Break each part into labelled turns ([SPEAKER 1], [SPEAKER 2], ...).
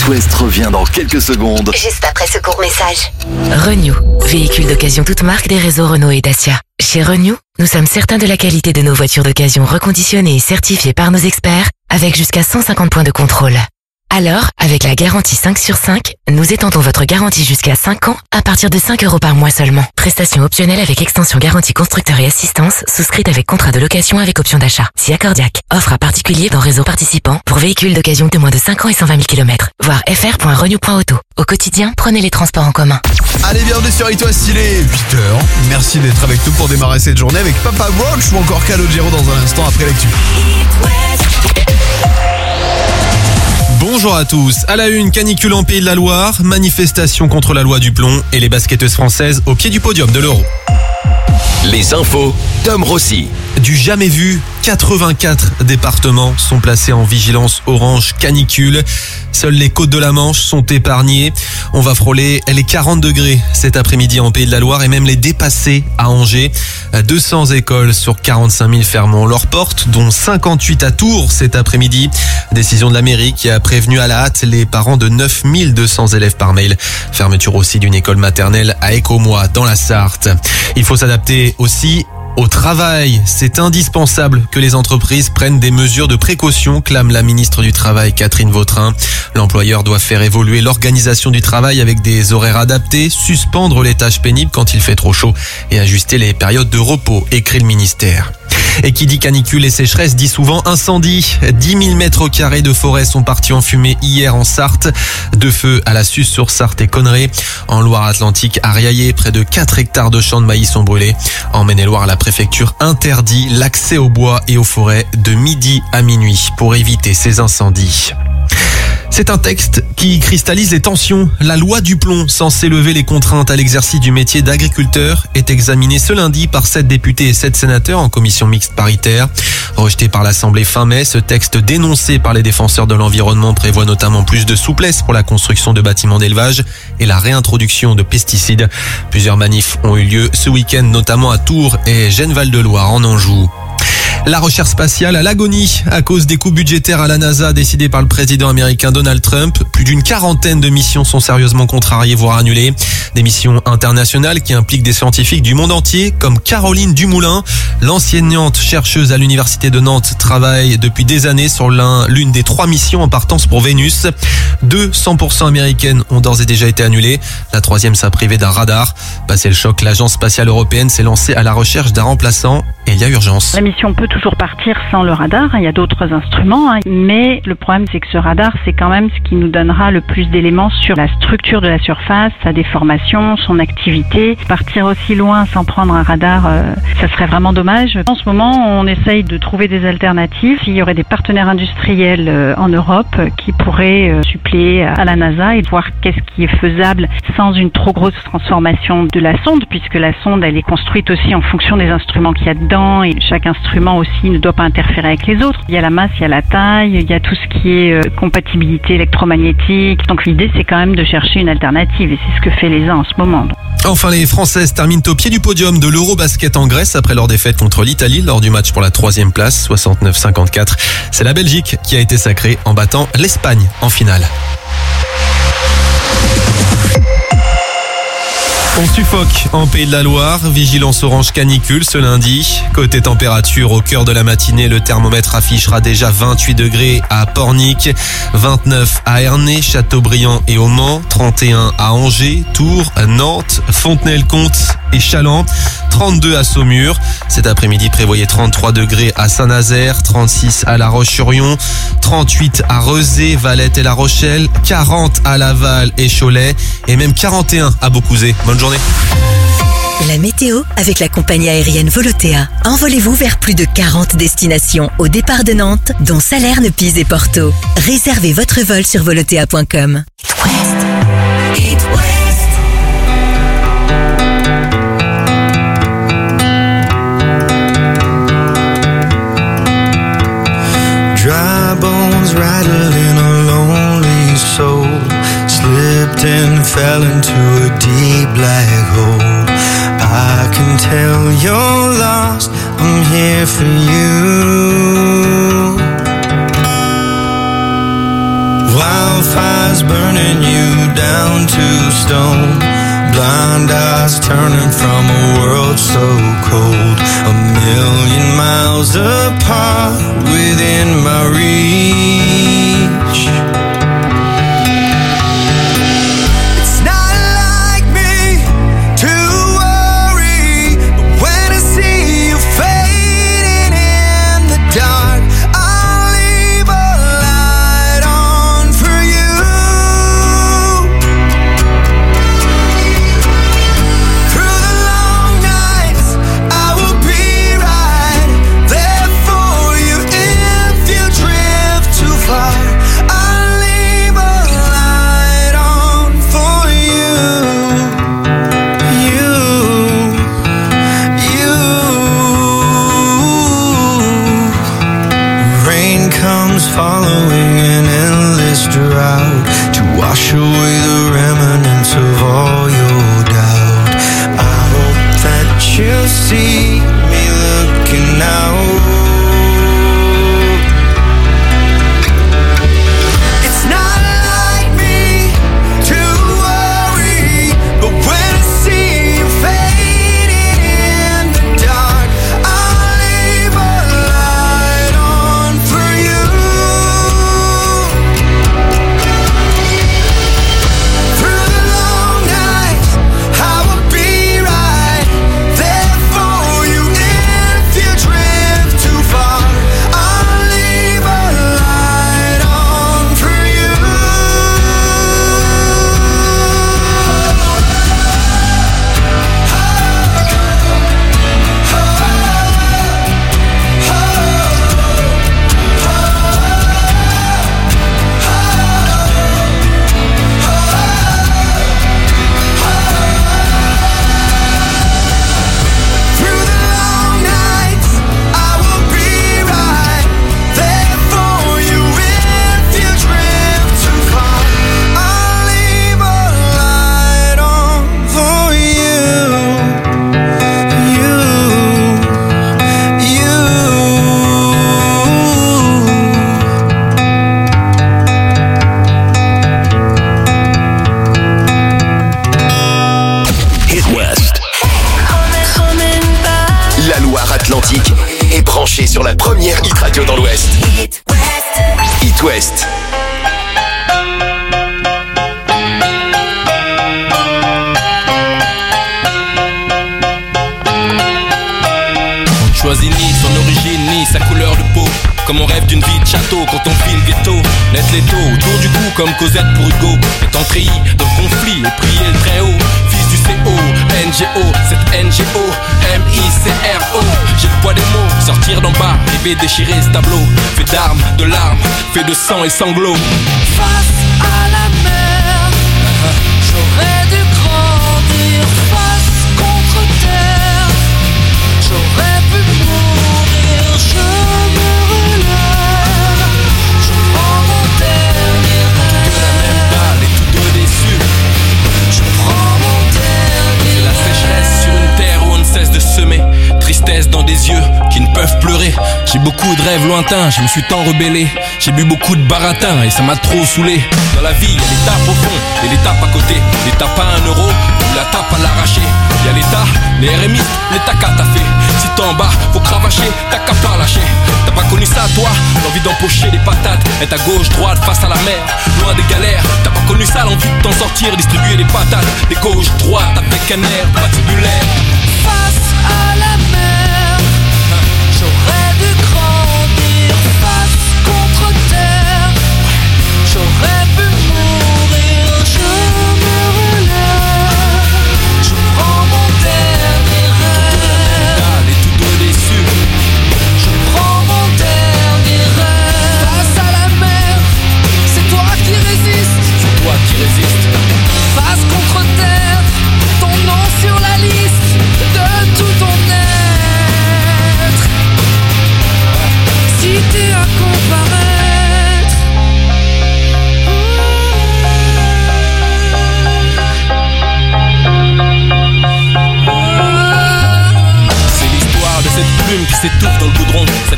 [SPEAKER 1] West revient dans quelques secondes.
[SPEAKER 2] Juste après ce court message.
[SPEAKER 3] Renew, véhicule d'occasion toute marque des réseaux Renault et Dacia. Chez Renew, nous sommes certains de la qualité de nos voitures d'occasion reconditionnées et certifiées par nos experts, avec jusqu'à 150 points de contrôle. Alors, avec la garantie 5 sur 5, nous étendons votre garantie jusqu'à 5 ans à partir de 5 € par mois seulement. Prestation optionnelle avec extension garantie constructeur et assistance, souscrite avec contrat de location avec option d'achat. Si accordiaque. Offre à particulier dans réseau participant pour véhicules d'occasion de moins de 5 ans et 120 000 km. Voir fr.renew.auto. Au quotidien, prenez les transports en commun.
[SPEAKER 4] Allez, bienvenue sur It West, il est 8h. Merci d'être avec nous pour démarrer cette journée avec Papa Roach ou encore Calogero dans un instant après l'actu. Bonjour à tous. À la une, canicule en Pays de la Loire, manifestation contre la loi du plomb et les basketteuses françaises au pied du podium de l'Euro.
[SPEAKER 1] Les infos, Tom Rossi.
[SPEAKER 4] Du jamais vu, 84 départements sont placés en vigilance orange canicule. Seules les côtes de la Manche sont épargnées. On va frôler les 40 degrés cet après-midi en Pays de la Loire et même les dépasser à Angers. 200 écoles sur 45 000 fermeront leurs portes, dont 58 à Tours cet après-midi. Décision de la mairie qui a prévenu à la hâte les parents de 9 200 élèves par mail. Fermeture aussi d'une école maternelle à Écomois dans la Sarthe. Il faut s'adapter aussi au travail. C'est indispensable que les entreprises prennent des mesures de précaution, clame la ministre du Travail Catherine Vautrin. L'employeur doit faire évoluer l'organisation du travail avec des horaires adaptés, suspendre les tâches pénibles quand il fait trop chaud et ajuster les périodes de repos, écrit le ministère. Et qui dit canicule et sécheresse dit souvent incendie. 10 000 mètres carrés de forêt sont partis en fumée hier en Sarthe. 2 feux à la Suze-sur-Sarthe et Conneré. En Loire-Atlantique, à Riaillé, près de 4 hectares de champs de maïs sont brûlés. En Maine-et-Loire, la préfecture interdit l'accès aux bois et aux forêts de midi à minuit pour éviter ces incendies. C'est un texte qui cristallise les tensions. La loi du plomb, censée lever les contraintes à l'exercice du métier d'agriculteur, est examinée ce lundi par 7 députés et 7 sénateurs en commission mixte paritaire. Rejeté par l'Assemblée fin mai, ce texte dénoncé par les défenseurs de l'environnement prévoit notamment plus de souplesse pour la construction de bâtiments d'élevage et la réintroduction de pesticides. Plusieurs manifs ont eu lieu ce week-end, notamment à Tours et Gênes-Val-de-Loire en Anjou. La recherche spatiale à l'agonie à cause des coupes budgétaires à la NASA décidées par le président américain Donald Trump. Plus d'une quarantaine de missions sont sérieusement contrariées, voire annulées. Des missions internationales qui impliquent des scientifiques du monde entier, comme Caroline Dumoulin. L'enseignante chercheuse à l'université de Nantes travaille depuis des années sur l'une des 3 missions en partance pour Vénus. 2 100% américaines ont d'ores et déjà été annulées. La 3e s'est privée d'un radar. Passé le choc, l'agence spatiale européenne s'est lancée à la recherche d'un remplaçant et il y a urgence.
[SPEAKER 5] La mission peut toujours partir sans le radar, il y a d'autres instruments, mais le problème c'est que ce radar c'est quand même ce qui nous donnera le plus d'éléments sur la structure de la surface, sa déformation, son activité. Partir aussi loin sans prendre un radar, ça serait vraiment dommage. En ce moment on essaye de trouver des alternatives. Il y aurait des partenaires industriels en Europe qui pourraient suppléer à la NASA et voir qu'est-ce qui est faisable sans une trop grosse transformation de la sonde, puisque la sonde elle est construite aussi en fonction des instruments qu'il y a dedans et chaque instrument aussi ne doit pas interférer avec les autres. Il y a la masse, il y a la taille, il y a tout ce qui est compatibilité électromagnétique. Donc l'idée c'est quand même de chercher une alternative et c'est ce que fait l'ESA en ce moment.
[SPEAKER 4] Enfin, les Françaises terminent au pied du podium de l'Eurobasket en Grèce après leur défaite contre l'Italie lors du match pour la 3e place, 69-54. C'est la Belgique qui a été sacrée en battant l'Espagne en finale. On suffoque en Pays de la Loire, vigilance orange canicule ce lundi. Côté température, au cœur de la matinée, le thermomètre affichera déjà 28 degrés à Pornic, 29 à Ernée, Châteaubriand et au Mans, 31 à Angers, Tours, Nantes, Fontenay-le-Comte et Challans, 32 à Saumur. Cet après-midi, prévoyez 33 degrés à Saint-Nazaire, 36 à La Roche-sur-Yon, 38 à Rezé, Valette et La Rochelle, 40 à Laval et Cholet et même 41 à Beaucouzé. Bonne journée.
[SPEAKER 6] La météo avec la compagnie aérienne Volotea. Envolez-vous vers plus de 40 destinations au départ de Nantes, dont Salerne, Pise et Porto. Réservez votre vol sur volotea.com.
[SPEAKER 7] Dry bones rattling a lonely soul, slipped and fell into a deep black hole. I can tell you're lost, I'm here for you. Wildfires burning you down to stone. Blind eyes turning from a world so cold. 1,000,000 miles apart within my reach. It's not like me to worry, but when I see you fading in the dark, I'll leave a light on for you. Through the long nights, I will be right there for you. If you drift too far, I'll leave a light on for you. Rain comes following an endless drought to wash away the remnants of all your doubt. I hope that you see me looking out. It's not like me to worry, but when I see you fading in the dark, I'll leave a light on for you. Through the long nights, I will be right there for you. If you drift too far, I'll leave a light on for you. Through the long nights, I will be right there for you. If you drift too far, I'll leave a light on for you.
[SPEAKER 1] Hit West. La Loire-Atlantique est branchée sur la première hit radio dans l'Ouest. Hit West.
[SPEAKER 2] On ne choisit ni son origine ni sa couleur de peau. Comme on rêve d'une vie de château quand on file ghetto. Net l'étau autour du cou comme Cosette pour Hugo. Étant treillis dans le conflit et prier le très haut. Fils du CO, NGO, cette NGO, MICRO. J'ai le poids des mots, sortir d'en bas, rêver déchirer ce tableau. Fait d'armes, de larmes, fait de sang et sanglots.
[SPEAKER 8] Face à la mer, j'aurais dû grandir. Face contre terre, j'aurais pu mourir. Je me relève, je prends mon dernier
[SPEAKER 2] De la même
[SPEAKER 8] rêve.
[SPEAKER 2] balle et tous deux déçus.
[SPEAKER 8] Je prends mon dernier
[SPEAKER 2] C'est la sécheresse sur une terre où on ne cesse de semer. Tristesse dans des yeux qui ne peuvent pleurer. J'ai beaucoup de rêves lointains, je me suis tant rebellé. J'ai bu beaucoup de baratin et ça m'a trop saoulé. Dans la vie, y'a l'étape au fond et l'étape à côté. L'étape à 1 euro ou la tape à l'arraché. Y'a l'état, les RMistes, l'état qu'à t'as fait. Si t'es en bas, faut cravacher, t'as qu'à pas lâcher. T'as pas connu ça toi, l'envie d'empocher des patates. Être à gauche, droite, face à la mer, loin des galères. T'as pas connu ça, l'envie de t'en sortir, distribuer des patates. Des gauches, droites, avec un air patibulaire.
[SPEAKER 8] face à la mer. J'aurais dû grandir. Face contre terre, j'aurais pu mourir. Je me relève, je prends mon dernier rêve.
[SPEAKER 2] Et tous deux déçus.
[SPEAKER 8] Je prends mon dernier rêve. Face à la mer, c'est toi qui résistes.
[SPEAKER 2] C'est toi qui résistes.
[SPEAKER 8] Face contre terre, ton nom sur la liste.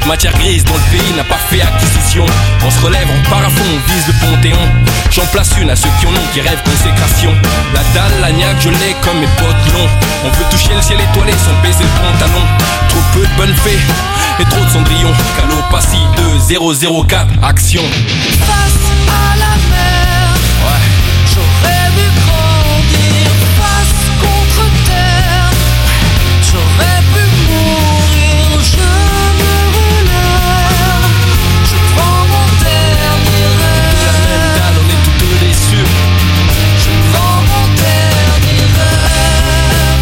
[SPEAKER 2] Cette matière grise dont le pays n'a pas fait acquisition. On se relève, on part à fond, on vise le Panthéon. J'en place une à ceux qui en ont, qui rêvent consécration. La dalle, la niaque, je l'ai comme mes potes longs. On veut toucher le ciel étoilé sans baisser le pantalon. Trop peu de bonnes fées et trop de cendrillon. Calopassi 2004, action.
[SPEAKER 8] Face à la mer,
[SPEAKER 2] Ouais.
[SPEAKER 8] j'aurais dû grandir. Face contre terre, j'aurais pu mourir. Je me relève, je prends mon dernier
[SPEAKER 2] La même
[SPEAKER 8] rêve.
[SPEAKER 2] dalle, on est toutes déçus.
[SPEAKER 8] Je prends mon dernier rêve.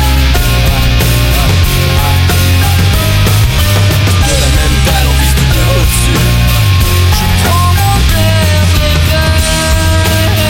[SPEAKER 2] De la même dalle, on vise tout au-dessus.
[SPEAKER 8] Je prends mon dernier rêve.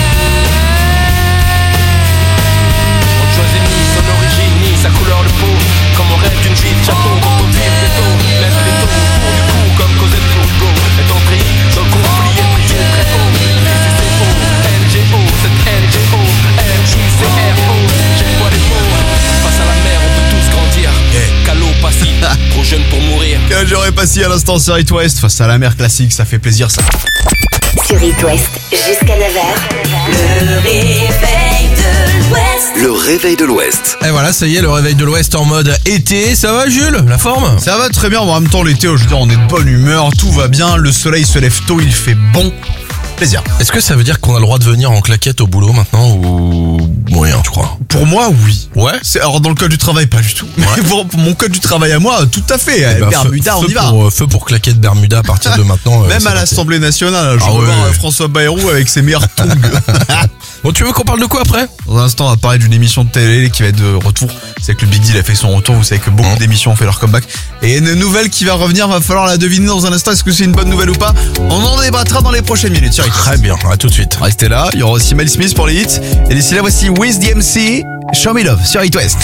[SPEAKER 2] On ne choisit ni son origine, ni sa couleur de peau. Comme on rêve d'une vie de chapeau, quand on vire des taux. Lève les taux au bout du cou, comme Cosette Courgo. Est entré dans le conflit et prié très haut. VCCO, NGO, cette NGO, MJCRO. J'emploie les mots. Face à la mer, on peut tous grandir. Calopassi, trop jeune pour mourir.
[SPEAKER 9] Que j'aurais passé à l'instant sur It West. Face à la mer classique, ça fait plaisir ça.
[SPEAKER 6] Sur It West, jusqu'à 9h. Le réveil de l'Ouest.
[SPEAKER 1] Le réveil de l'Ouest.
[SPEAKER 4] Et voilà, ça y est, le réveil de l'Ouest en mode été. Ça va, Jules? La forme?
[SPEAKER 9] Ça va très bien, en même temps l'été, je veux dire, on est de bonne humeur, tout va bien, le soleil se lève tôt, il fait bon. Plaisir.
[SPEAKER 4] Est-ce que ça veut dire qu'on a le droit de venir en claquette au boulot maintenant ou moyen, tu crois?
[SPEAKER 9] Pour moi, oui.
[SPEAKER 4] Ouais.
[SPEAKER 9] Alors dans le code du travail, pas du tout. Mais pour mon code du travail à moi, tout à fait.
[SPEAKER 4] Eh ben,
[SPEAKER 9] Bermuda, on y va.
[SPEAKER 4] Feu pour claquette Bermuda à partir de maintenant.
[SPEAKER 9] Même
[SPEAKER 4] c'est
[SPEAKER 9] à
[SPEAKER 4] parti.
[SPEAKER 9] l'Assemblée nationale, je
[SPEAKER 4] Ah
[SPEAKER 9] veux
[SPEAKER 4] ouais,
[SPEAKER 9] voir
[SPEAKER 4] ouais.
[SPEAKER 9] François Bayrou avec ses meilleurs tongs.
[SPEAKER 4] Bon, tu veux qu'on parle de quoi après?
[SPEAKER 9] Dans un instant, on va parler d'une émission de télé qui va être de retour. C'est que le Big Deal a fait son retour. Vous savez que beaucoup d'émissions ont fait leur comeback. Et une nouvelle qui va revenir, va falloir la deviner dans un instant. Est-ce que c'est une bonne nouvelle ou pas? On en débattra dans les prochaines minutes. Sur It West.
[SPEAKER 4] Très bien, à tout de suite.
[SPEAKER 9] Restez là, il y aura aussi Mel Smith pour les hits. Et d'ici là, voici Wiz DMC, Show Me Love sur It West.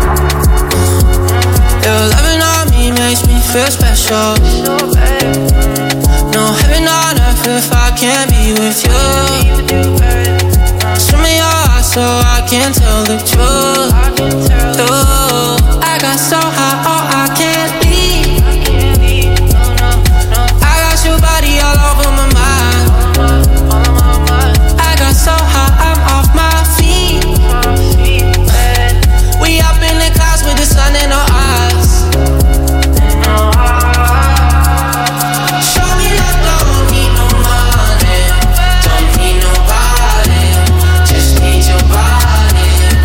[SPEAKER 8] Your loving on me makes me feel special. No heaven on earth if I can't be with you. Show me your eyes so I can tell the truth. Ooh, I got so high, oh, I can't leave. I got your body all over my mind. I got so high, I'm off my feet. We up in the clouds with the sun in our eyes. Show me love, don't need no money, don't need nobody, just need your body.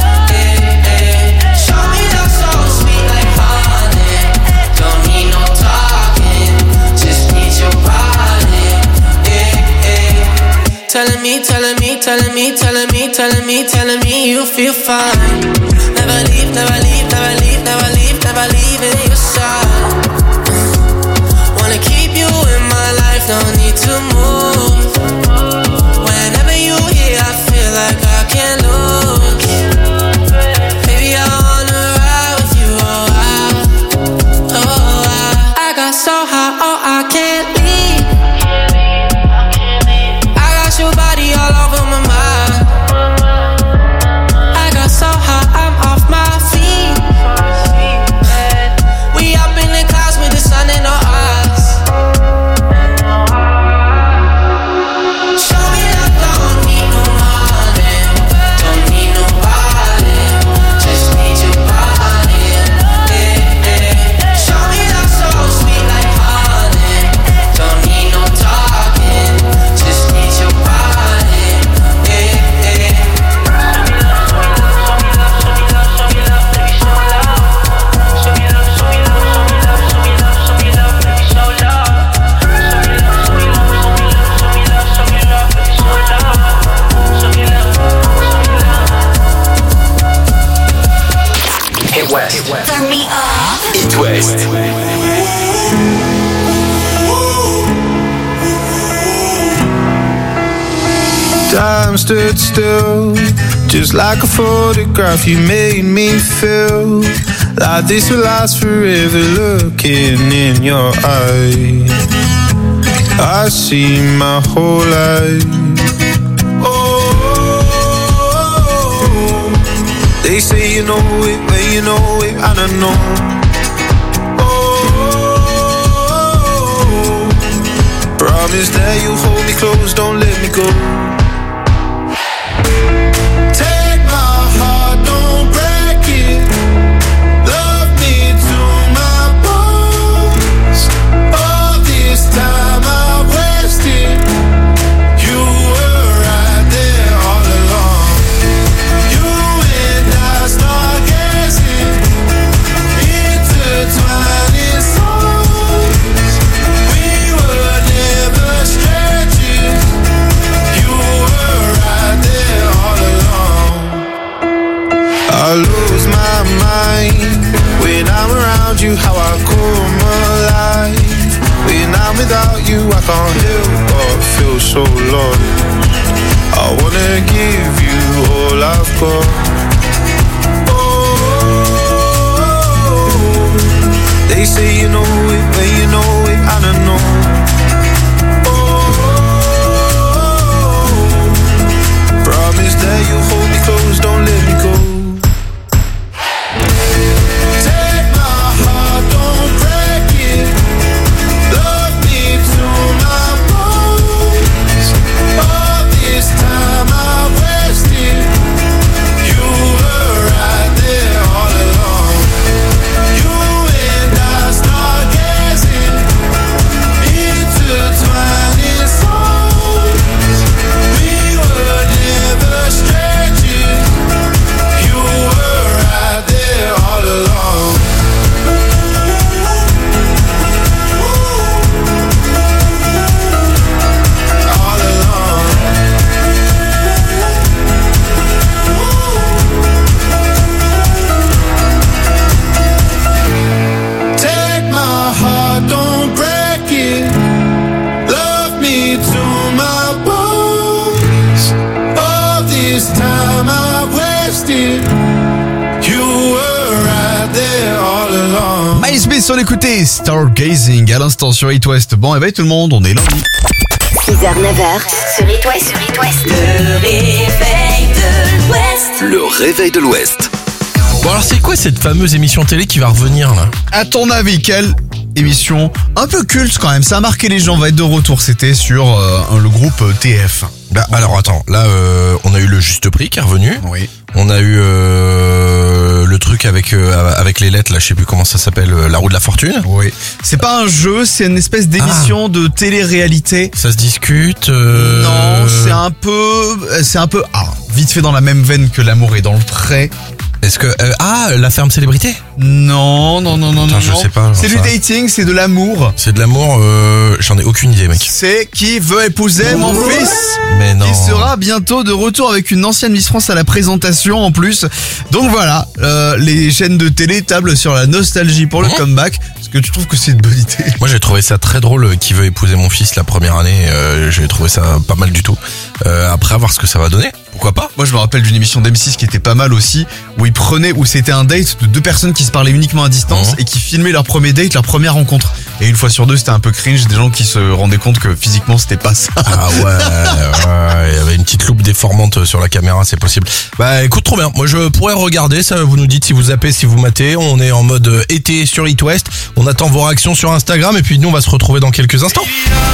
[SPEAKER 8] Show me love so sweet like honey, don't need no talking, just need your body. Telling me, telling me, telling me, telling me, telling me, telling me you feel fine. Never leave, never leave, never leave, never leave, never leaving your side. Wanna keep you in my life, no need to move. Whenever you here, I feel like I can't lose. Baby, I wanna ride with you, I got so high, oh, I can't leave. I got your body all over my mind. I got so high, I'm off my feet. We up in the clouds with the sun in our eyes. Show me love, don't need no money, don't need nobody, just need your body. Show me love so sweet like honey, don't need no talking, just need your body.
[SPEAKER 1] It West.
[SPEAKER 6] Turn me up.
[SPEAKER 1] It West.
[SPEAKER 7] Time stood still, just like a photograph. You made me feel like this will last forever. Looking in your eyes, I see my whole life. Oh, they say you know it, but you know it, I don't know. Oh, Promise that you hold me close, don't let me go. Take my heart, don't break it. Love me to my bones. All this time I wasted. You were right there all along. You and I stargazing, intertwining souls. We were never strangers. You were right there all along. I lose my mind when I'm around you. How I come alive when I'm without you. I can't help but feel so lost. I wanna give you all I've got. Oh, they say you know it when you know it, I don't know. Oh, promise that you hold me close, don't let me go. Take my heart, don't break it. Love me to my bones. All this time I wasted. You were right there all along. You and I stargazing, intertwining souls. We were never strangers. You were right there all along. All along. Take my heart, don't break it. Love me to my bones. All this time I wasted. You were right there all along.
[SPEAKER 9] Miles Smith, on écoutait Stargazing à l'instant sur It West. Bon, éveille tout le monde, on est lundi.
[SPEAKER 6] 6h, 9h sur It West. Le réveil de l'Ouest.
[SPEAKER 1] Le réveil de l'Ouest.
[SPEAKER 2] Bon alors c'est quoi cette fameuse émission télé qui va revenir là?
[SPEAKER 9] À ton avis, quelle émission un peu culte quand même, ça a marqué les gens, va être de retour, c'était sur le groupe TF.
[SPEAKER 2] Bah alors attends, là on a eu le Juste Prix qui est revenu.
[SPEAKER 9] Oui.
[SPEAKER 2] On a eu le truc avec les lettres là, je sais plus comment ça s'appelle, la roue de la fortune.
[SPEAKER 9] Oui. C'est pas un jeu, c'est une espèce d'émission de télé-réalité.
[SPEAKER 2] Ça se discute.
[SPEAKER 9] Non, c'est un peu vite fait dans la même veine que L'amour est dans le pré.
[SPEAKER 2] Est-ce que la ferme célébrité?
[SPEAKER 9] Non.
[SPEAKER 2] Putain, je sais pas.
[SPEAKER 9] C'est du dating, c'est de l'amour.
[SPEAKER 2] C'est de l'amour, j'en ai aucune idée, mec.
[SPEAKER 9] C'est Qui veut épouser mon fils?
[SPEAKER 2] Mais non.
[SPEAKER 9] Qui sera bientôt de retour avec une ancienne Miss France à la présentation en plus. Donc voilà, les chaînes de télé tablent sur la nostalgie pour le comeback. Est-ce que tu trouves que c'est une bonne idée?
[SPEAKER 2] Moi j'ai trouvé ça très drôle, Qui veut épouser mon fils la première année, j'ai trouvé ça pas mal du tout. Après à voir ce que ça va donner, pourquoi pas?
[SPEAKER 9] Moi je me rappelle d'une émission d'M6 qui était pas mal aussi, où c'était un date de deux personnes qui se parlaient uniquement à distance et qui filmaient leur premier date, leur première rencontre. Et une fois sur deux c'était un peu cringe, des gens qui se rendaient compte que physiquement c'était pas ça.
[SPEAKER 2] Ah ouais, il y avait une petite loupe déformante sur la caméra, c'est possible. Bah écoute, trop bien, moi je pourrais regarder ça, vous nous dites si vous zappez, si vous matez, on est en mode été sur It West, on attend vos réactions sur Instagram et puis nous on va se retrouver dans quelques instants.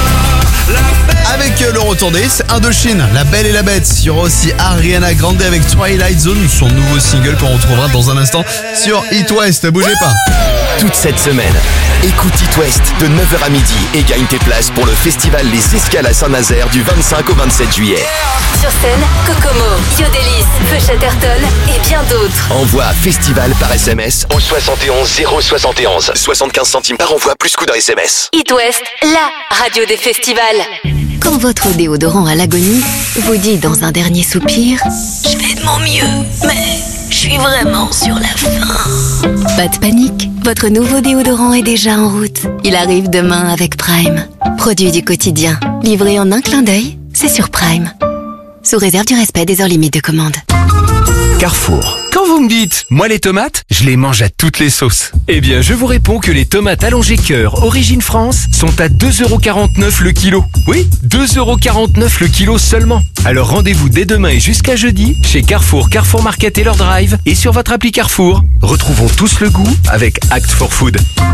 [SPEAKER 9] Avec le retour d'Ace, Indochine, La Belle et la Bête. Il y aura aussi Ariana Grande avec Twilight Zone, son nouveau single qu'on retrouvera dans un instant sur It West. Bougez pas.
[SPEAKER 1] Toute cette semaine, écoute It West de 9h à midi et gagne tes places pour le festival Les Escales à Saint-Nazaire du 25 au 27 juillet.
[SPEAKER 6] Sur scène, Kokomo, Yodelis, Feu Chatterton et bien d'autres.
[SPEAKER 1] Envoie festival par SMS au 71 071. 75 centimes par envoi plus coût d'un SMS.
[SPEAKER 6] It West, la radio des festivals. Quand votre déodorant à l'agonie vous dit dans un dernier soupir « Je fais de mon mieux, mais je suis vraiment sur la fin ». Pas de panique, votre nouveau déodorant est déjà en route. Il arrive demain avec Prime. Produit du quotidien, livré en un clin d'œil, c'est sur Prime. Sous réserve du respect des heures limites de commande.
[SPEAKER 10] Carrefour. Quand vous me dites, moi les tomates, je les mange à toutes les sauces. Eh bien, je vous réponds que les tomates allongées cœur Origine France sont à 2,49€ le kilo. Oui, 2,49€ le kilo seulement. Alors rendez-vous dès demain et jusqu'à jeudi chez Carrefour, Carrefour Market et leur drive et sur votre appli Carrefour. Retrouvons tous le goût avec Act for Food.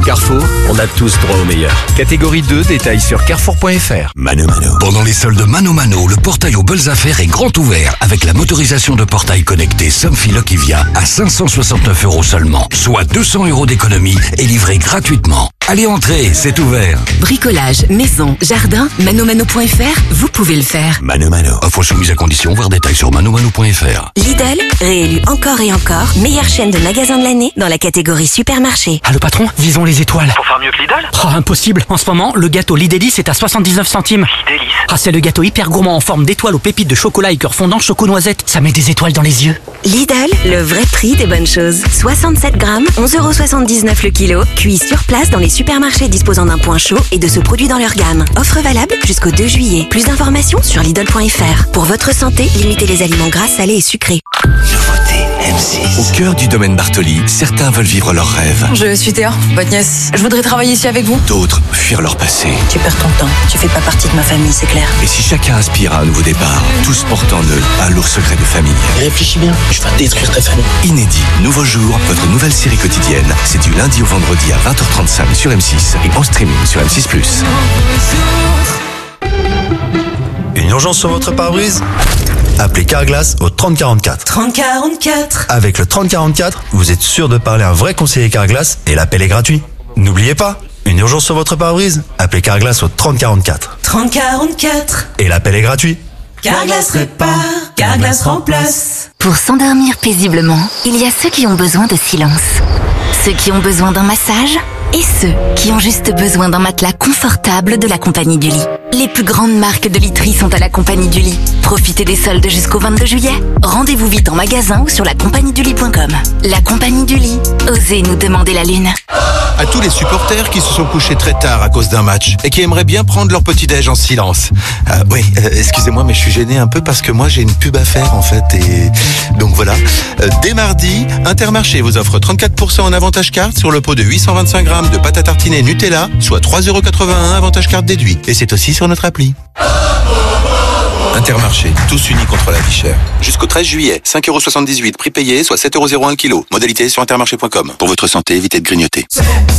[SPEAKER 10] Carrefour, on a tous droit au meilleur. Catégorie 2, détails sur carrefour.fr.
[SPEAKER 11] Mano Mano. Pendant les soldes Mano Mano, le portail aux belles affaires est grand ouvert avec la motorisation de portail connecté Somfy Lockivia à 569 € seulement, soit 200 € d'économie et livré gratuitement. Allez, entrez, c'est ouvert.
[SPEAKER 3] Bricolage, maison, jardin, manomano.fr, vous pouvez le faire.
[SPEAKER 11] Mano Mano. Offre soumise à condition, voir détails sur manomano.fr.
[SPEAKER 6] Lidl, réélu encore et encore, meilleure chaîne de magasins de l'année dans la catégorie supermarché.
[SPEAKER 12] Ah, le patron, visons les étoiles.
[SPEAKER 13] Pour faire mieux que Lidl ?
[SPEAKER 12] Oh, impossible. En ce moment, le gâteau Lidélis est à 79 centimes.
[SPEAKER 13] Lidélis ?
[SPEAKER 12] Ah, c'est le gâteau hyper gourmand en forme d'étoile aux pépites de chocolat et cœur fondant choco-noisette. Ça met des étoiles dans les yeux.
[SPEAKER 6] Lidl, le vrai prix des bonnes choses. 67 grammes, 11,79 € le kilo, cuit sur place dans les supermarchés disposant d'un point chaud et de ce produit dans leur gamme. Offre valable jusqu'au 2 juillet. Plus d'informations sur Lidl.fr. Pour votre santé, limitez les aliments gras, salés et sucrés.
[SPEAKER 11] Nouveauté M6. Au cœur du domaine Bartoli, certains veulent vivre leurs rêves.
[SPEAKER 14] Je suis Théa, votre nièce. Je voudrais travailler ici avec vous.
[SPEAKER 11] D'autres fuir leur passé.
[SPEAKER 6] Tu perds ton temps. Tu fais pas partie de ma famille, c'est clair.
[SPEAKER 11] Et si chacun aspire à un nouveau départ, tous portent en eux un lourd secret de famille.
[SPEAKER 13] Réfléchis bien, je vais détruire ta famille.
[SPEAKER 11] Inédit, nouveau jour, votre nouvelle série quotidienne. C'est du lundi au vendredi à 20h35 sur M6 et en streaming sur M6+.
[SPEAKER 15] Une urgence sur votre pare-brise ? Appelez Carglass au 3044.
[SPEAKER 6] 3044.
[SPEAKER 15] Avec le 3044, vous êtes sûr de parler à un vrai conseiller Carglass et l'appel est gratuit. N'oubliez pas, une urgence sur votre pare-brise ? Appelez Carglass au 3044.
[SPEAKER 6] 3044.
[SPEAKER 15] Et l'appel est gratuit.
[SPEAKER 6] Carglass répare, Carglass remplace.
[SPEAKER 3] Pour s'endormir paisiblement, il y a ceux qui ont besoin de silence, ceux qui ont besoin d'un massage et ceux qui ont juste besoin d'un matelas confortable de la Compagnie du Lit. Les plus grandes marques de literie sont à la Compagnie du Lit. Profitez des soldes jusqu'au 22 juillet. Rendez-vous vite en magasin ou sur lacompagniedulit.com. La Compagnie du Lit. Osez nous demander la lune.
[SPEAKER 16] À tous les supporters qui se sont couchés très tard à cause d'un match et qui aimeraient bien prendre leur petit-déj en silence. Excusez-moi, mais je suis gêné un peu parce que moi j'ai une pub à faire en fait. Et donc voilà. Dès mardi, Intermarché vous offre 34% en avantage carte sur le pot de 825 grammes de pâte à tartiner Nutella, soit 3,81 € avantage carte déduit. Et c'est aussi sur notre appli. Intermarché, tous unis contre la vie chère. Jusqu'au 13 juillet, 5,78 € prix payé, soit 7,01 € kilo. Modalité sur intermarché.com. Pour votre santé, évitez de grignoter.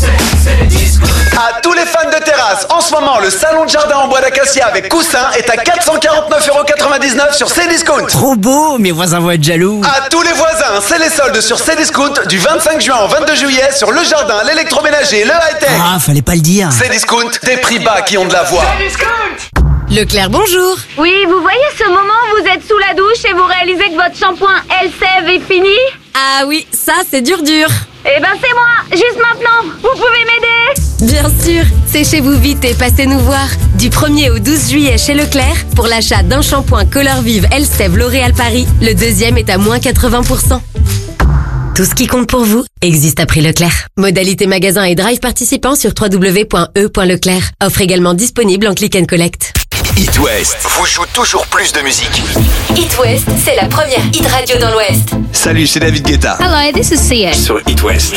[SPEAKER 17] À tous les fans de terrasse, en ce moment, le salon de jardin en bois d'acacia avec coussin est à 449,99 € sur Cdiscount.
[SPEAKER 18] Trop beau, mes voisins vont être jaloux.
[SPEAKER 17] À tous les voisins, c'est les soldes sur Cdiscount du 25 juin au 22 juillet sur le jardin, l'électroménager, le high-tech.
[SPEAKER 18] Ah, fallait pas le dire.
[SPEAKER 17] Cdiscount, des prix bas qui ont de la voix.
[SPEAKER 19] Leclerc, bonjour.
[SPEAKER 20] Oui, vous voyez ce moment où vous êtes sous la douche et vous réalisez que votre shampoing Elseve est fini?
[SPEAKER 19] Ah oui, ça c'est dur.
[SPEAKER 20] Eh ben c'est moi, juste maintenant. Vous pouvez m'aider?
[SPEAKER 19] Bien sûr, séchez-vous vite et passez nous voir. Du 1er au 12 juillet chez Leclerc, pour l'achat d'un shampoing Color Vive Elseve L'Oréal Paris, le deuxième est à moins 80%.
[SPEAKER 3] Tout ce qui compte pour vous existe à prix Leclerc.
[SPEAKER 19] Modalité magasin et drive participant sur www.e.leclerc. Offre également disponible en click and collect.
[SPEAKER 1] It West vous joue toujours plus de musique.
[SPEAKER 3] It West, c'est la première hit radio dans l'Ouest.
[SPEAKER 1] Salut, c'est David Guetta.
[SPEAKER 3] Hello, this is Sia.
[SPEAKER 1] Sur It West.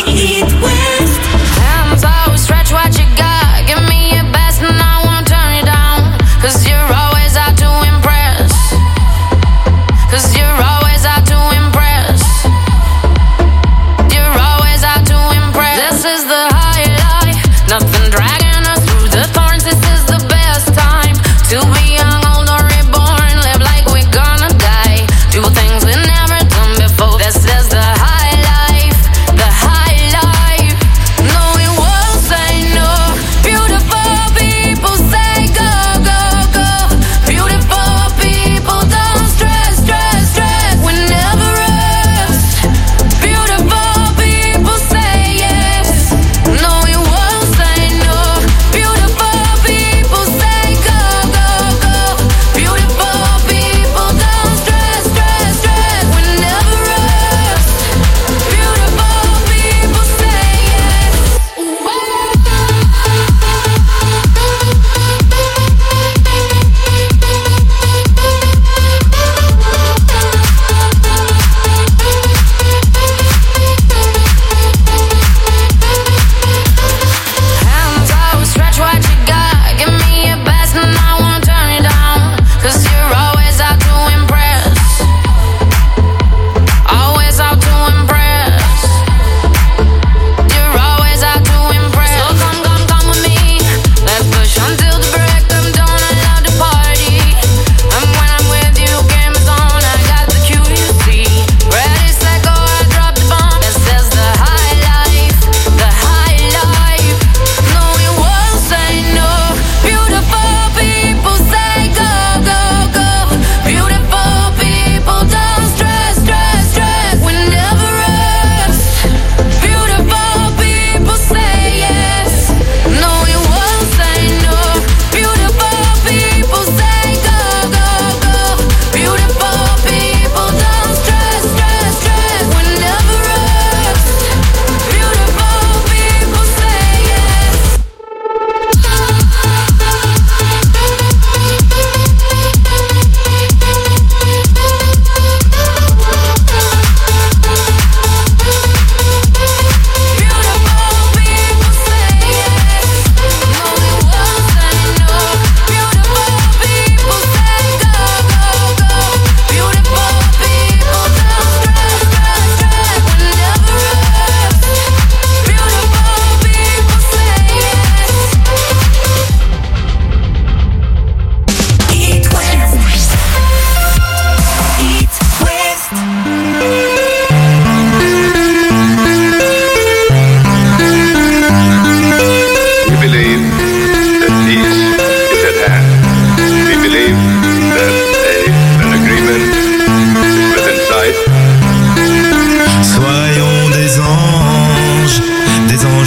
[SPEAKER 8] Hands out, stretch what you got. Give me your best and I won't turn you down. 'Cause you're always out to impress. 'Cause you're always out to impress. You're always out to impress. This is the high life. Nothing dragging us through the thorns. This is the best time to be young, old or reborn. Live like we're gonna die. Do things we never done before. This is the high life. The high life.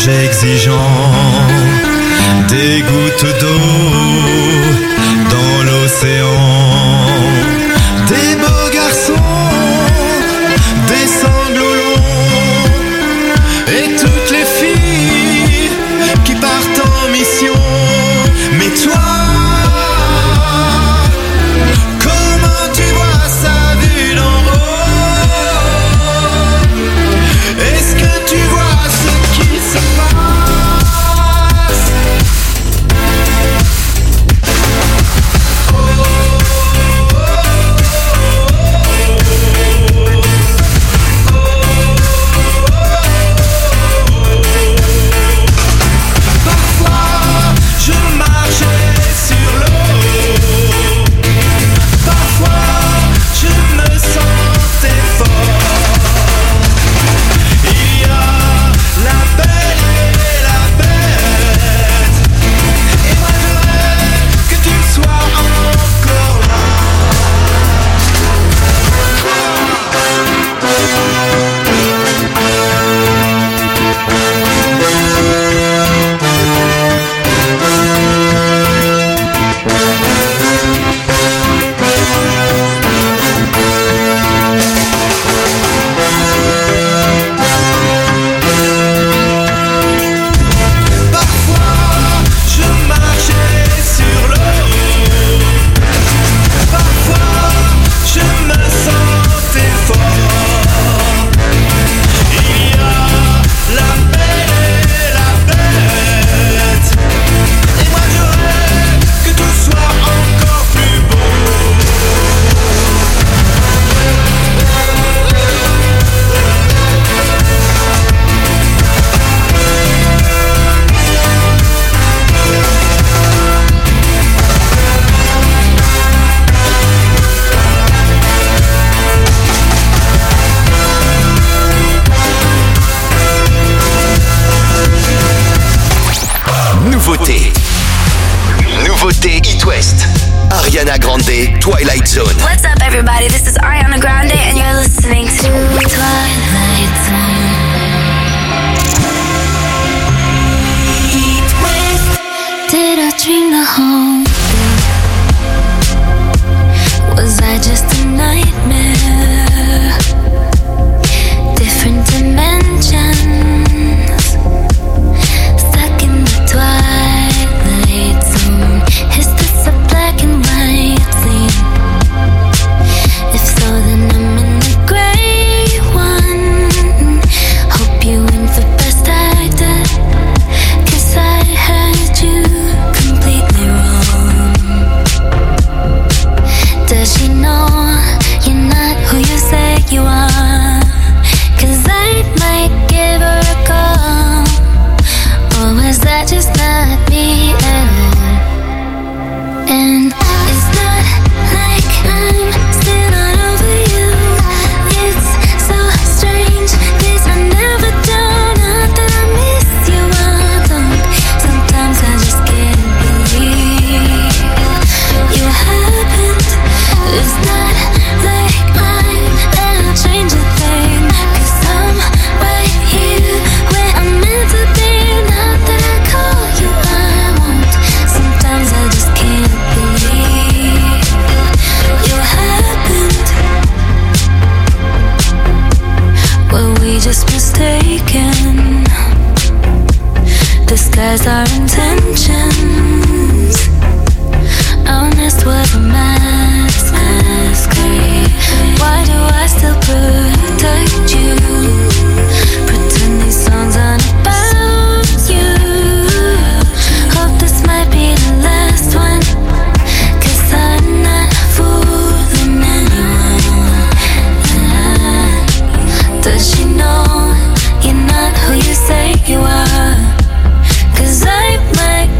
[SPEAKER 7] ange exigeant, des gouttes d'eau dans l'océan, des beaux garçons, des sanglots longs, et toutes les filles qui partent en mission. Mais toi, comment tu vois ça vu d'en haut? Est-ce que tu vois ce qui se passe? Parfois, je marchais sur l'eau. Parfois, je me sentais fort. Il y a la belle et la bête, et moi je rêve que tu sois encore là. Parfois, je marchais sur l'eau. Parfois, je me sentais fort. Il y a la belle et la bête, et moi je rêve que tout soit encore plus beau.
[SPEAKER 1] Nouveauté It West. Ariana Grande, Twilight Zone.
[SPEAKER 21] What's up, everybody? This is Ariana Grande, and you're listening to Twilight Zone. Eat West. Did I dream the whole thing? Was I just a nightmare? Different dimensions, stuck in the twilight zone. Is this a black and white scene? If so, then I'm in the gray one. Hope you went the best I did, 'cause I had you completely wrong. Does she know you're not who you say you are? 'Cause I might give her a call. Or was that just not me at all? And it's not like I'm still not over you. It's so strange, 'cause I never do. Not that I miss you, I don't. Sometimes I just can't believe you happened. It's not like I'm gonna change a thing, 'cause I'm right here where I'm meant to be. Not that I call you, I won't. Sometimes I just can't believe you happened. Were we just mistaken? Disguise our intentions. Honest was a mask. Why do I still protect you? Pretend these songs aren't about you. Hope this might be the last one, 'cause I'm not fooling anyone. Does she know you're not who you say you are? 'Cause I might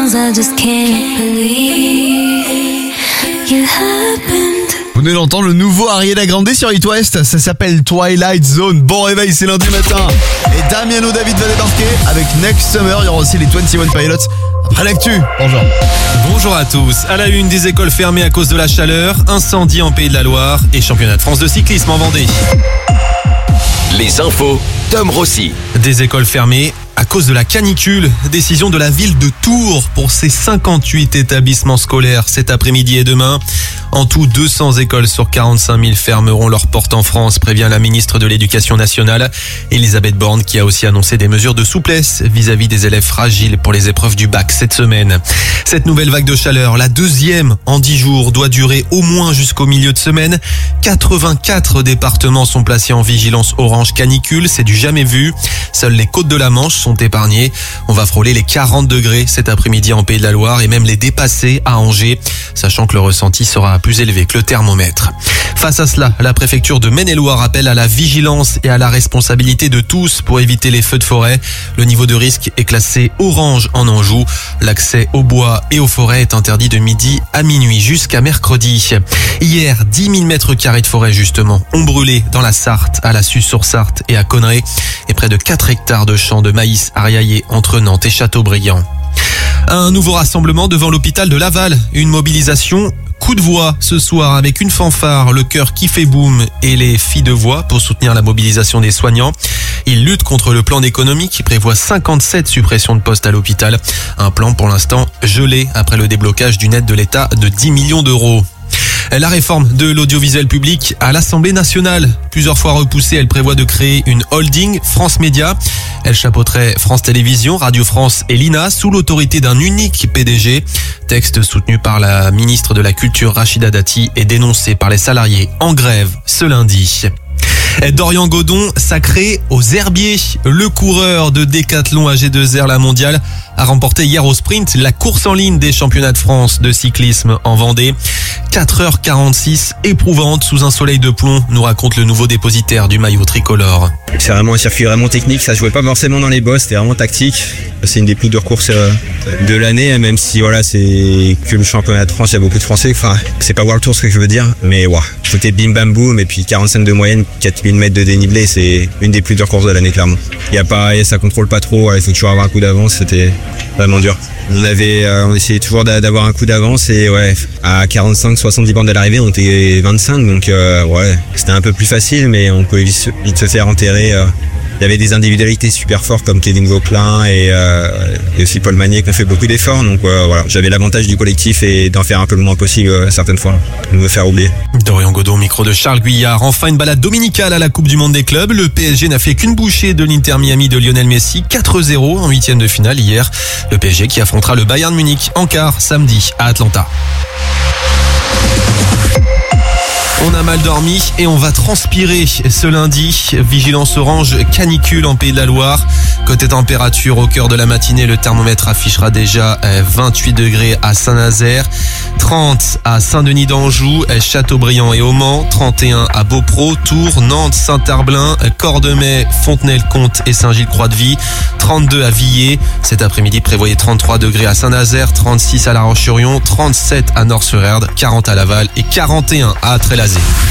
[SPEAKER 21] Sometimes I just can't believe you happened.
[SPEAKER 9] Vous venez d'entendre le nouveau Ariana Grande sur It West, ça s'appelle Twilight Zone. Bon réveil, c'est lundi matin. Et Damiano David va débarquer avec Next Summer. Il y aura aussi les 21 Pilots. Après l'actu, bonjour.
[SPEAKER 4] Bonjour à tous. À la une, des écoles fermées à cause de la chaleur, incendie en Pays de la Loire et championnat de France de cyclisme en Vendée.
[SPEAKER 1] Les infos, Tom Rossi.
[SPEAKER 4] Des écoles fermées à cause de la canicule. Décision de la ville de Tours pour ses 58 établissements scolaires cet après-midi et demain. En tout, 200 écoles sur 45 000 fermeront leurs portes en France, prévient la ministre de l'Éducation nationale, Elisabeth Borne, qui a aussi annoncé des mesures de souplesse vis-à-vis des élèves fragiles pour les épreuves du bac cette semaine. Cette nouvelle vague de chaleur, la deuxième en 10 jours, doit durer au moins jusqu'au milieu de semaine. 84 départements sont placés en vigilance orange canicule, c'est du jamais vu. Seules les côtes de la Manche sont épargnées. On va frôler les 40 degrés cet après-midi en Pays de la Loire et même les dépasser à Angers, sachant que le ressenti sera plus élevé que le thermomètre. Face à cela, la préfecture de Maine-et-Loire appelle à la vigilance et à la responsabilité de tous pour éviter les feux de forêt. Le niveau de risque est classé orange en Anjou. L'accès aux bois et aux forêts est interdit de midi à minuit jusqu'à mercredi. Hier, 10 000 mètres carrés de forêt justement ont brûlé dans la Sarthe, à la Suze-sur-Sarthe et à Conneré, et près de 4 hectares de champs de maïs ariaillés entre Nantes et Châteaubriand. Un nouveau rassemblement devant l'hôpital de Laval, une mobilisation coup de voix ce soir avec une fanfare, le chœur qui fait boum et les filles de voix pour soutenir la mobilisation des soignants. Ils luttent contre le plan d'économie qui prévoit 57 suppressions de postes à l'hôpital. Un plan pour l'instant gelé après le déblocage d'une aide de l'État de 10 millions d'euros. La réforme de l'audiovisuel public à l'Assemblée nationale. Plusieurs fois repoussée, elle prévoit de créer une holding France Média. Elle chapeauterait France Télévisions, Radio France et l'INA sous l'autorité d'un unique PDG. Texte soutenu par la ministre de la Culture Rachida Dati et dénoncé par les salariés en grève ce lundi. Dorian Godon, sacré aux herbiers. Le coureur de décathlon AG2R La Mondiale a remporté hier au sprint la course en ligne des championnats de France de cyclisme en Vendée. 4h46, éprouvante sous un soleil de plomb, nous raconte le nouveau dépositaire du maillot tricolore.
[SPEAKER 5] C'est vraiment un circuit vraiment technique, ça se jouait pas forcément dans les bosses, c'était vraiment tactique. C'est une des plus dures courses de l'année, même si voilà, c'est que le championnat de France, il y a beaucoup de Français, enfin c'est pas World Tour ce que je veux dire, mais ouais, côté bim bam boum et puis 45 de moyenne, 4000 mètres de dénivelé, c'est une des plus dures courses de l'année clairement. Ça contrôle pas trop, il faut toujours avoir un coup d'avance, c'était vraiment dur. On essayait toujours d'avoir un coup d'avance et ouais, à 45-70 bornes de l'arrivée, on était 25, donc ouais, c'était un peu plus facile, mais on pouvait vite se faire enterrer. Il y avait des individualités super fortes comme Kevin Vauquelin et aussi Paul Magnier qui ont fait beaucoup d'efforts, donc voilà, j'avais l'avantage du collectif et d'en faire un peu le moins possible certaines fois, de me faire oublier.
[SPEAKER 4] Dorian Godon, micro de Charles Guyard. Enfin, une balade dominicale à la Coupe du Monde des clubs. Le PSG n'a fait qu'une bouchée de l'Inter Miami de Lionel Messi, 4-0 en huitième de finale hier. Le PSG qui affrontera le Bayern Munich en quart samedi à Atlanta. On a mal dormi et on va transpirer ce lundi. Vigilance orange canicule en Pays de la Loire. Côté température, au cœur de la matinée, le thermomètre affichera déjà 28 degrés à Saint-Nazaire, 30 à Saint-Denis d'Anjou, Châteaubriand et au Mans, 31 à Beaupro, Tours, Nantes, Saint-Herblain, Cordemais, Fontenay-le-Comte et Saint-Gilles-Croix-de-Vie, 32 à Villers. Cet après-midi, prévoyez 33 degrés à Saint-Nazaire, 36 à La Roche-sur-Yon, 37 à Nord-sur-Erdre, 40 à Laval et 41 à Trélazé.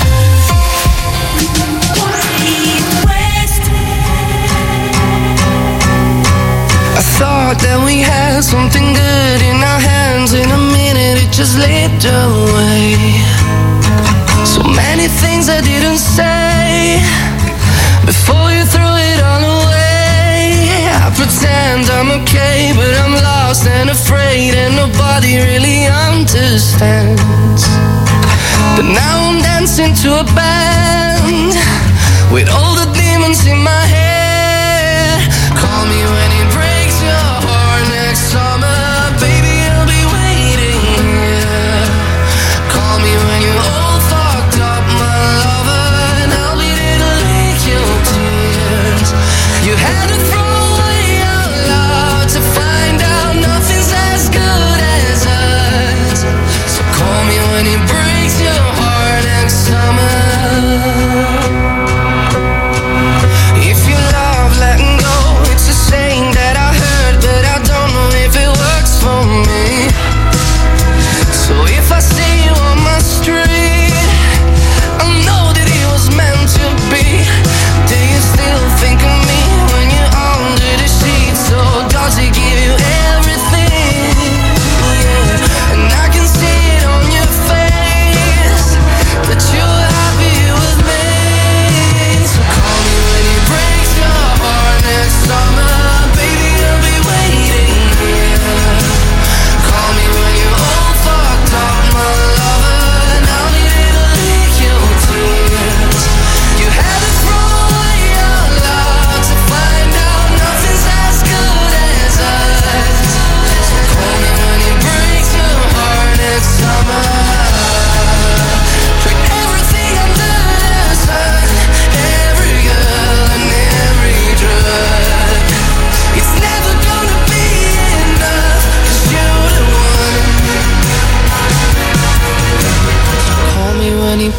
[SPEAKER 8] I thought that we had something good in our hands. In a minute it just slipped away. So many things I didn't say before you threw it all away. I pretend I'm okay, but I'm lost and afraid, and nobody really understands. But now I'm dancing to a band with all the demons in my head. Call me when it breaks your heart next summer, baby, I'll be waiting here. Call me when you're all fucked up, my lover, and I'll be there to lick your tears. You had to throw away our love to find out nothing's as good as us. So call me when it breaks your heart next summer. If you love letting go, it's a saying that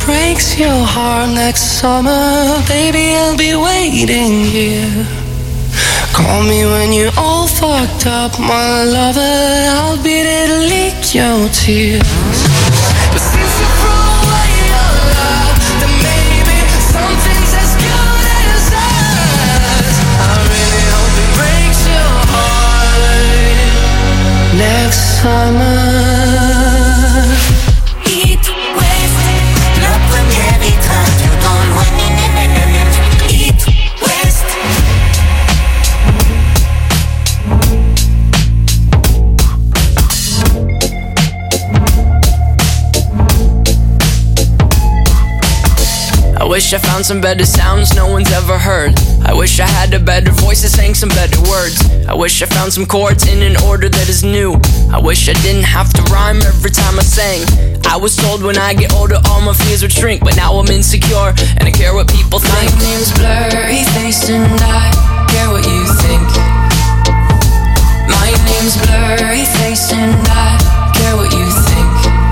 [SPEAKER 8] breaks your heart next summer, baby, I'll be waiting here. Call me when you're all fucked up, my lover, I'll be there to lick your tears. But since you threw away your love, then maybe something's as good as us. I really hope it breaks your heart next summer.
[SPEAKER 2] I wish I found some better sounds no one's ever heard. I wish I had a better voice that sang some better words. I wish I found some chords in an order that is new. I wish I didn't have to rhyme every time I sang. I was told when I get older all my fears would shrink, but now I'm insecure and I care what people think.
[SPEAKER 8] My name's blurry faced and I care what you think. My name's blurry faced and I care what you think.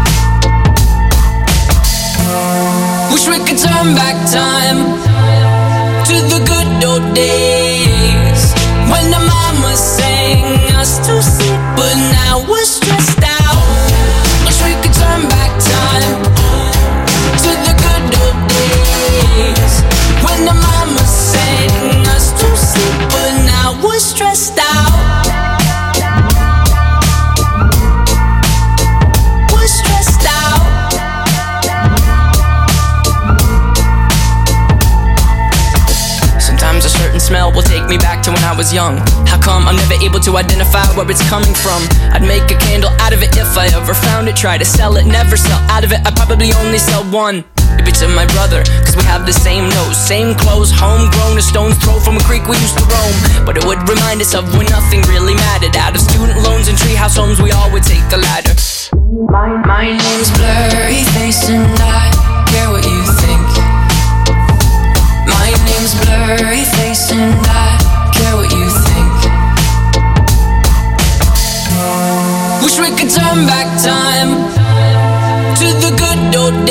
[SPEAKER 2] Wish we could turn back time to the good old days when the mama sang us to sleep, but now we're stressed out. Wish we could turn back time to the good old days when the mama sang us to sleep, but now we're stressed out. We're stressed out. A certain smell will take me back to when I was young. How come I'm never able to identify where it's coming from? I'd make a candle out of it if I ever found it. Try to sell it, never sell out of it. I'd probably only sell one. Maybe to my brother, cause we have the same nose, same clothes, homegrown, a stone's throw from a creek we used to roam. But it would remind us of when nothing really mattered. Out of student loans and treehouse homes, we all would take the ladder.
[SPEAKER 8] My name's blurry faced and I care what you think. My name's blurry faced and I care what you think.
[SPEAKER 2] Wish we could turn back time to the good old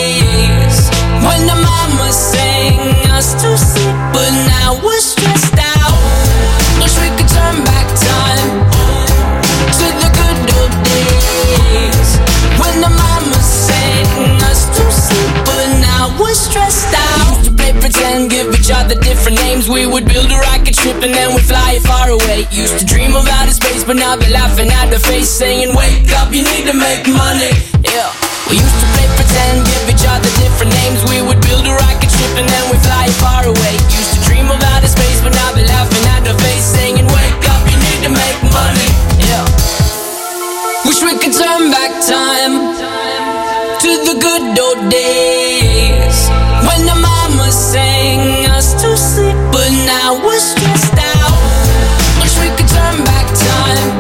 [SPEAKER 2] days when the mama sang us to sleep, but now we're stressed out. Wish we could turn back time to the good old days when the mama sang us to sleep, but now we're stressed out. Pretend, give each other different names. We would build a rocket ship and then we'd fly it far away. Used to dream of outer space, but now they're laughing at the face, saying, wake up, you need to make money. Yeah. We used to play pretend, give each other different names. We would build a rocket ship and then we'd fly it far away. Used to dream of outer space, but now they're laughing at the face, saying, wake up, you need to make money. Yeah. Wish we could turn back time to the good old days when the mama sang us to sleep, but now we're stressed out. Wish we could turn back time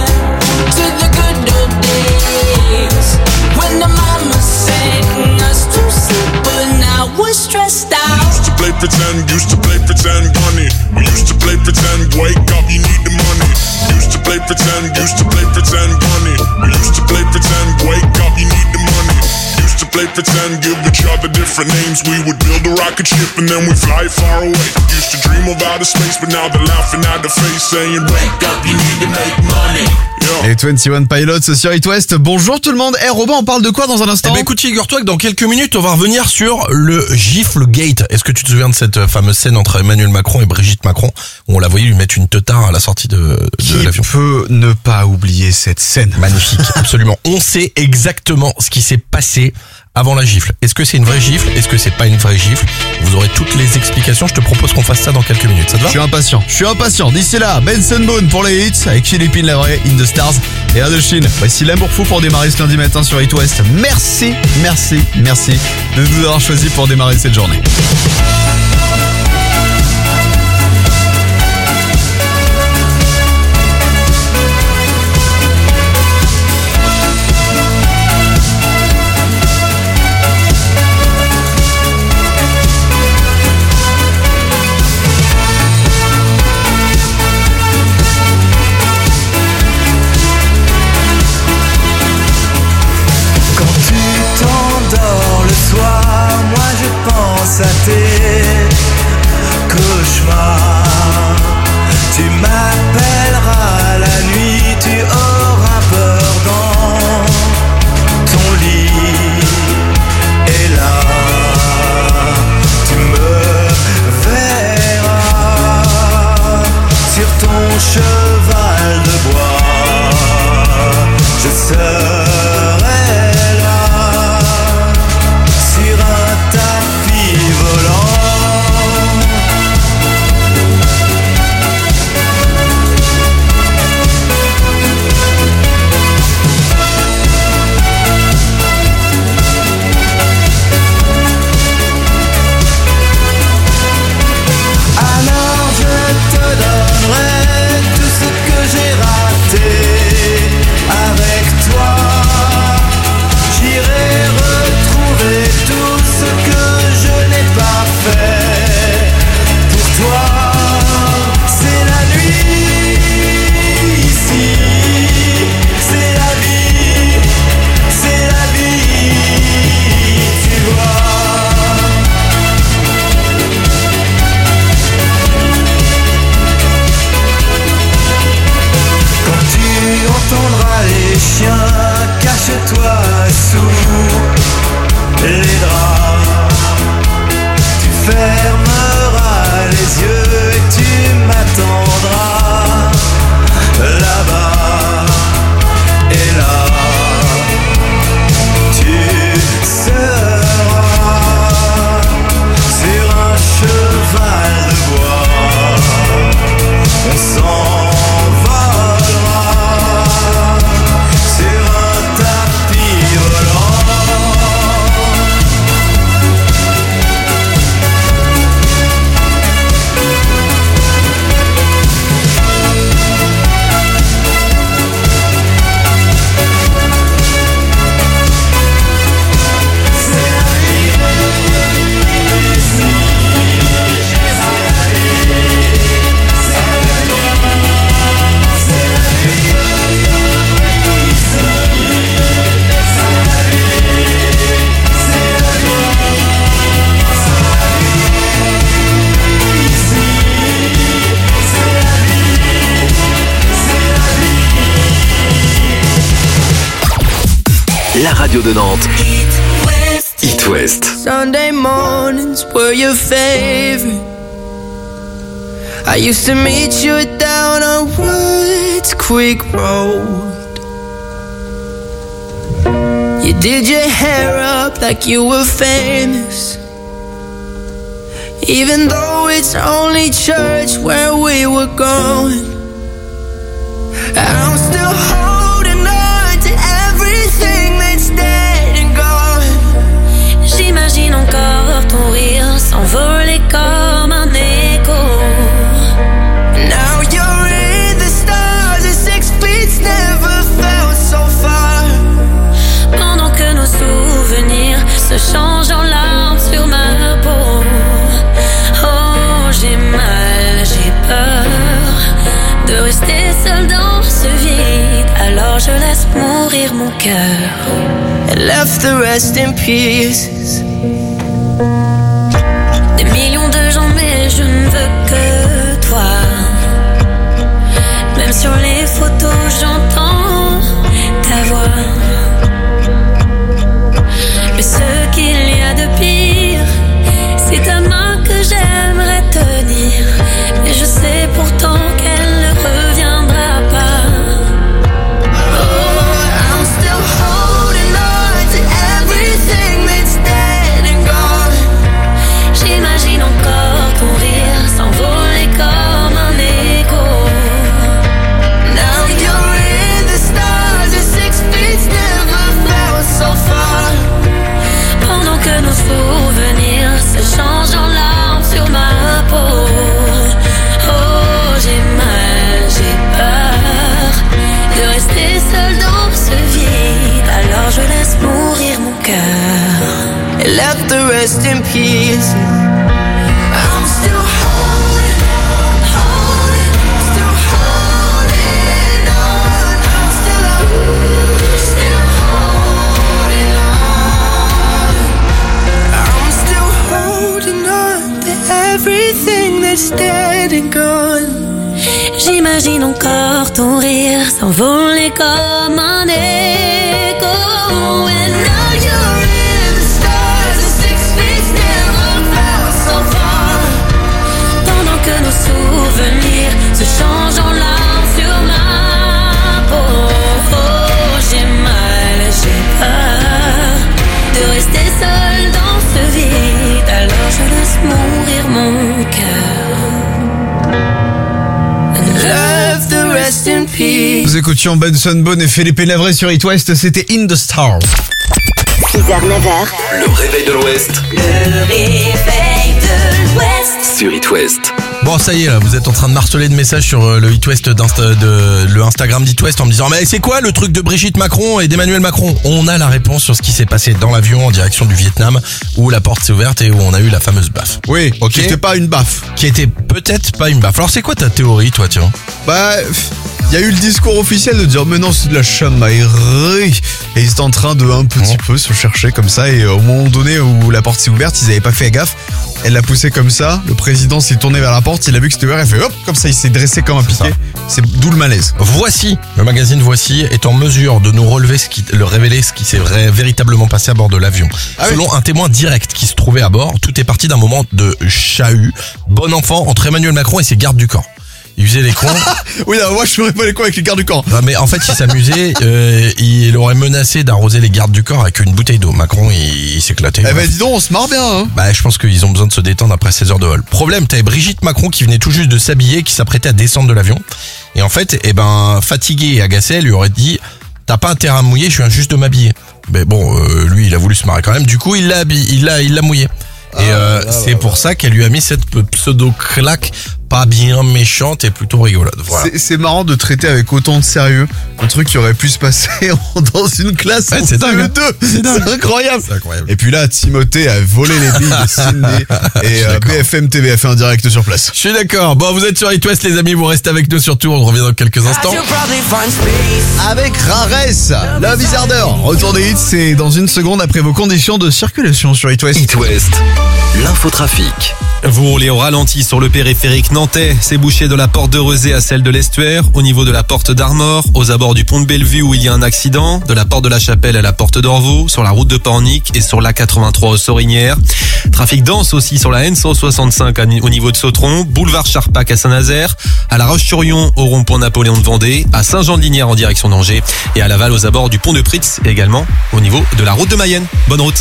[SPEAKER 2] to the good old days when the mama sang us to sleep, but now we're stressed out.
[SPEAKER 22] Used to play pretend, bunny. We used to play pretend, wake up, you need the money. Used to play pretend, bunny. We used to play pretend, wake up, you need the money. Used to play pretend, give each other different names. We would build a rocket ship and then we'd fly far away. Used to dream of outer space, but now they're laughing at the face, saying, wake up, you need to make money.
[SPEAKER 9] Et 21 Pilots sur It West. Bonjour tout le monde. Robin, on parle de quoi dans un instant?
[SPEAKER 4] Eh ben écoute, figure-toi que dans quelques minutes, on va revenir sur le gifle gate. Est-ce que tu te souviens de cette fameuse scène entre Emmanuel Macron et Brigitte Macron où on la voyait lui mettre une teutard à la sortie de l'avion?
[SPEAKER 9] Qui peut ne pas oublier cette scène?
[SPEAKER 4] Magnifique, absolument. On sait exactement ce qui s'est passé avant la gifle. Est-ce que c'est une vraie gifle? Est-ce que c'est pas une vraie gifle? Vous aurez toutes les explications. Je te propose qu'on fasse ça dans quelques minutes. Ça te va?
[SPEAKER 9] Je suis impatient. D'ici là, Benson Boone pour les hits avec Philippine Lavray, In the Stars et Indochine. Voici l'amour fou pour démarrer ce lundi matin sur It West. Merci de nous avoir choisis pour démarrer cette journée.
[SPEAKER 8] Quand tu t'endors le soir,
[SPEAKER 7] pense à tes cauchemars. Tu m'appelleras la nuit, tu auras peur dans ton lit. Et là, tu me verras sur ton cheval de bois. Je serai là sur un tapis volant. Alors je te donnerai tout ce que j'ai raté avec toi. J'irai retrouver tout ce que je n'ai pas fait pour toi. C'est la nuit ici, c'est la vie, tu vois. Quand tu entendras les chiens, cache-toi sous les draps. Tu fermeras les yeux et tu m'attendras là-bas. Et là, tu seras sur un cheval de bois. On s'envolera sur un tapis volant.
[SPEAKER 1] La radio de Nantes. It West.
[SPEAKER 8] Sunday mornings were your favorite. I used to meet you down on Woods Creek Road. You did your hair up like you were famous, even though it's only church where we were going. I'm still holding on to everything that's dead and gone.
[SPEAKER 21] J'imagine encore ton rire s'envoler comme un écho.
[SPEAKER 8] Now you're in the stars and 6 feet never felt so far.
[SPEAKER 21] Pendant que nos souvenirs se changent en larmes sur ma peau. Oh, j'ai mal, j'ai peur de rester seule dans ce vide. Alors je laisse mourir mon cœur.
[SPEAKER 8] And left the rest in pieces.
[SPEAKER 21] Des millions de gens mais je ne veux que toi. Même sur les photos j'entends ta voix. Mais ce qu'il y a de pire, c'est ta main que j'aimerais tenir. Et je sais pourtant qu'elle ne reviendra pas.
[SPEAKER 8] Oh, I'm still holding on to everything that's dead and gone.
[SPEAKER 21] J'imagine encore ton rire s'envoler comme un écho.
[SPEAKER 8] Now you're in the stars and 6 feet never felt so far.
[SPEAKER 21] Pendant que nos souvenirs se changent en larmes sur ma peau. Oh, j'ai mal, j'ai peur de rester seule dans ce vide. Alors je laisse mourir mon cœur.
[SPEAKER 8] And left the rest in pieces. I'm still holding on, still holding on. I'm still holding on. I'm still holding
[SPEAKER 2] wasted and gone.
[SPEAKER 21] J'imagine encore ton rire s'envoler comme un écho. And now you're in the stars, and 6 feet never felt so far. Pendant que nos souvenirs se changent en larmes sur ma peau. Oh, j'ai mal, j'ai peur de rester seule dans ce vide. Alors je laisse mourir mon cœur.
[SPEAKER 2] Love the rest in peace.
[SPEAKER 9] Nous écoutions Benson Boone et Philippe Lavray sur It West, c'était In the Stars.
[SPEAKER 6] 6h, 9h.
[SPEAKER 1] Le réveil de l'Ouest
[SPEAKER 21] Le réveil de l'Ouest.
[SPEAKER 1] sur It West.
[SPEAKER 4] Bon, ça y est, là, vous êtes en train de marteler de messages sur le It West le Instagram d'It West en me disant mais c'est quoi le truc de Brigitte Macron et d'Emmanuel Macron? On a la réponse sur ce qui s'est passé dans l'avion en direction du Vietnam où la porte s'est ouverte et où on a eu la fameuse baffe.
[SPEAKER 9] Oui,
[SPEAKER 4] ok.
[SPEAKER 9] Qui était pas une baffe.
[SPEAKER 4] Qui était peut-être pas une baffe. Alors c'est quoi ta théorie, toi, tiens?
[SPEAKER 9] Bah, il y a eu le discours officiel de dire mais non, c'est de la chamaillerie. Et ils étaient en train de un petit peu se chercher comme ça. Et au moment donné où la porte s'est ouverte, ils avaient pas fait gaffe. Elle l'a poussé comme ça. Le président s'est tourné vers la porte. Il a vu que c'était ouvert. Il a fait hop, comme ça, il s'est dressé comme un piquet. C'est d'où le malaise.
[SPEAKER 4] Voici, le magazine Voici est en mesure de nous révéler ce qui s'est véritablement passé à bord de l'avion. Selon un témoin direct qui se trouvait à bord, tout est parti d'un moment de chahut, bon enfant, entre Emmanuel Macron et ses gardes du corps. Il faisait les cons.
[SPEAKER 9] Oui, non, moi je ferais pas les cons avec les gardes du corps.
[SPEAKER 4] Non, mais en fait, il s'amusait. Il aurait menacé d'arroser les gardes du corps avec une bouteille d'eau. Macron, il s'éclatait.
[SPEAKER 9] Eh ben dis donc, on se marre bien. Hein.
[SPEAKER 4] Bah, je pense qu'ils ont besoin de se détendre après 16 heures de vol. Problème, t'avais Brigitte Macron qui venait tout juste de s'habiller, qui s'apprêtait à descendre de l'avion. Et en fait, fatiguée et agacée, elle lui aurait dit t'as pas intérêt à me mouiller, je viens juste de m'habiller. Mais bon, lui, il a voulu se marrer quand même. Du coup, il l'a mouillé. Et c'est pour ça qu'elle lui a mis cette pseudo-claque pas bien méchante et plutôt rigolote. Voilà.
[SPEAKER 9] C'est marrant de traiter avec autant de sérieux un truc qui aurait pu se passer dans une classe en
[SPEAKER 4] c'est dingue.
[SPEAKER 9] C'est incroyable.
[SPEAKER 4] C'est incroyable.
[SPEAKER 9] Et puis là, Timothée a volé les billes de Sydney et BFM TV a fait un direct sur place.
[SPEAKER 4] Je suis d'accord. Bon, vous êtes sur It West, les amis, vous restez avec nous surtout. On revient dans quelques instants.
[SPEAKER 9] Avec Rares, Love is Harder. Retour des hits, c'est dans une seconde après vos conditions de circulation sur It West.
[SPEAKER 1] It West, l'infotrafic.
[SPEAKER 4] Vous roulez au ralenti sur le périphérique nantais. C'est bouché de la porte de Rezé à celle de l'Estuaire, au niveau de la porte d'Armor, aux abords du pont de Bellevue où il y a un accident, de la porte de la Chapelle à la porte d'Orvaux, sur la route de Pornic et sur l'A83 aux Sorinières. Trafic dense aussi sur la N165 au niveau de Sautron, boulevard Charpac à Saint-Nazaire, à la Roche-sur-Yon au rond-point Napoléon de Vendée, à Saint-Jean-de-Lignières en direction d'Angers et à Laval aux abords du pont de Pritz et également au niveau de la route de Mayenne. Bonne route.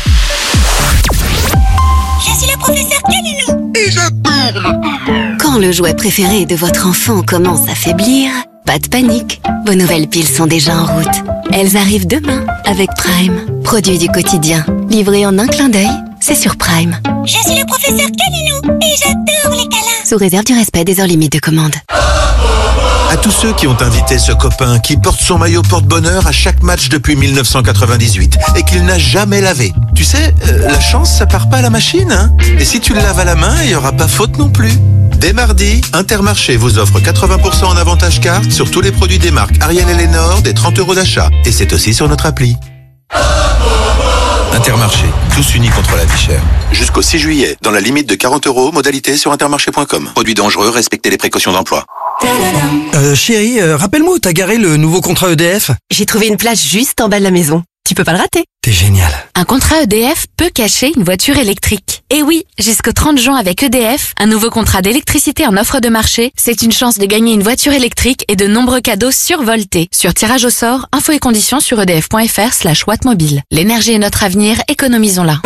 [SPEAKER 21] Je suis le professeur Calilou et je... Quand le jouet préféré de votre enfant commence à faiblir, pas de panique. Vos nouvelles piles sont déjà en route. Elles arrivent demain avec Prime. Produit du quotidien. Livré en un clin d'œil, c'est sur Prime. Je suis le professeur Calilou et j'adore les câlins. Sous réserve du respect des heures limites de commande.
[SPEAKER 16] À tous ceux qui ont invité ce copain qui porte son maillot porte-bonheur à chaque match depuis 1998 et qu'il n'a jamais lavé. Tu sais, la chance, ça part pas à la machine, hein. Et si tu le laves à la main, il y aura pas faute non plus. Dès mardi, Intermarché vous offre 80% en avantage carte sur tous les produits des marques Ariel et Lénore, des 30 € d'achat. Et c'est aussi sur notre appli. Intermarché, tous unis contre la vie chère. Jusqu'au 6 juillet, dans la limite de 40 €, modalité sur intermarché.com. Produits dangereux, respectez les précautions d'emploi.
[SPEAKER 18] Chérie, rappelle-moi où t'as garé le nouveau contrat EDF.
[SPEAKER 19] J'ai trouvé une place juste en bas de la maison. Tu peux pas le rater.
[SPEAKER 18] T'es génial.
[SPEAKER 19] Un contrat EDF peut cacher une voiture électrique. Et oui, jusqu'au 30 juin avec EDF, un nouveau contrat d'électricité en offre de marché, c'est une chance de gagner une voiture électrique et de nombreux cadeaux survoltés. Sur tirage au sort, infos et conditions sur edf.fr/wattmobile. L'énergie est notre avenir, économisons-la.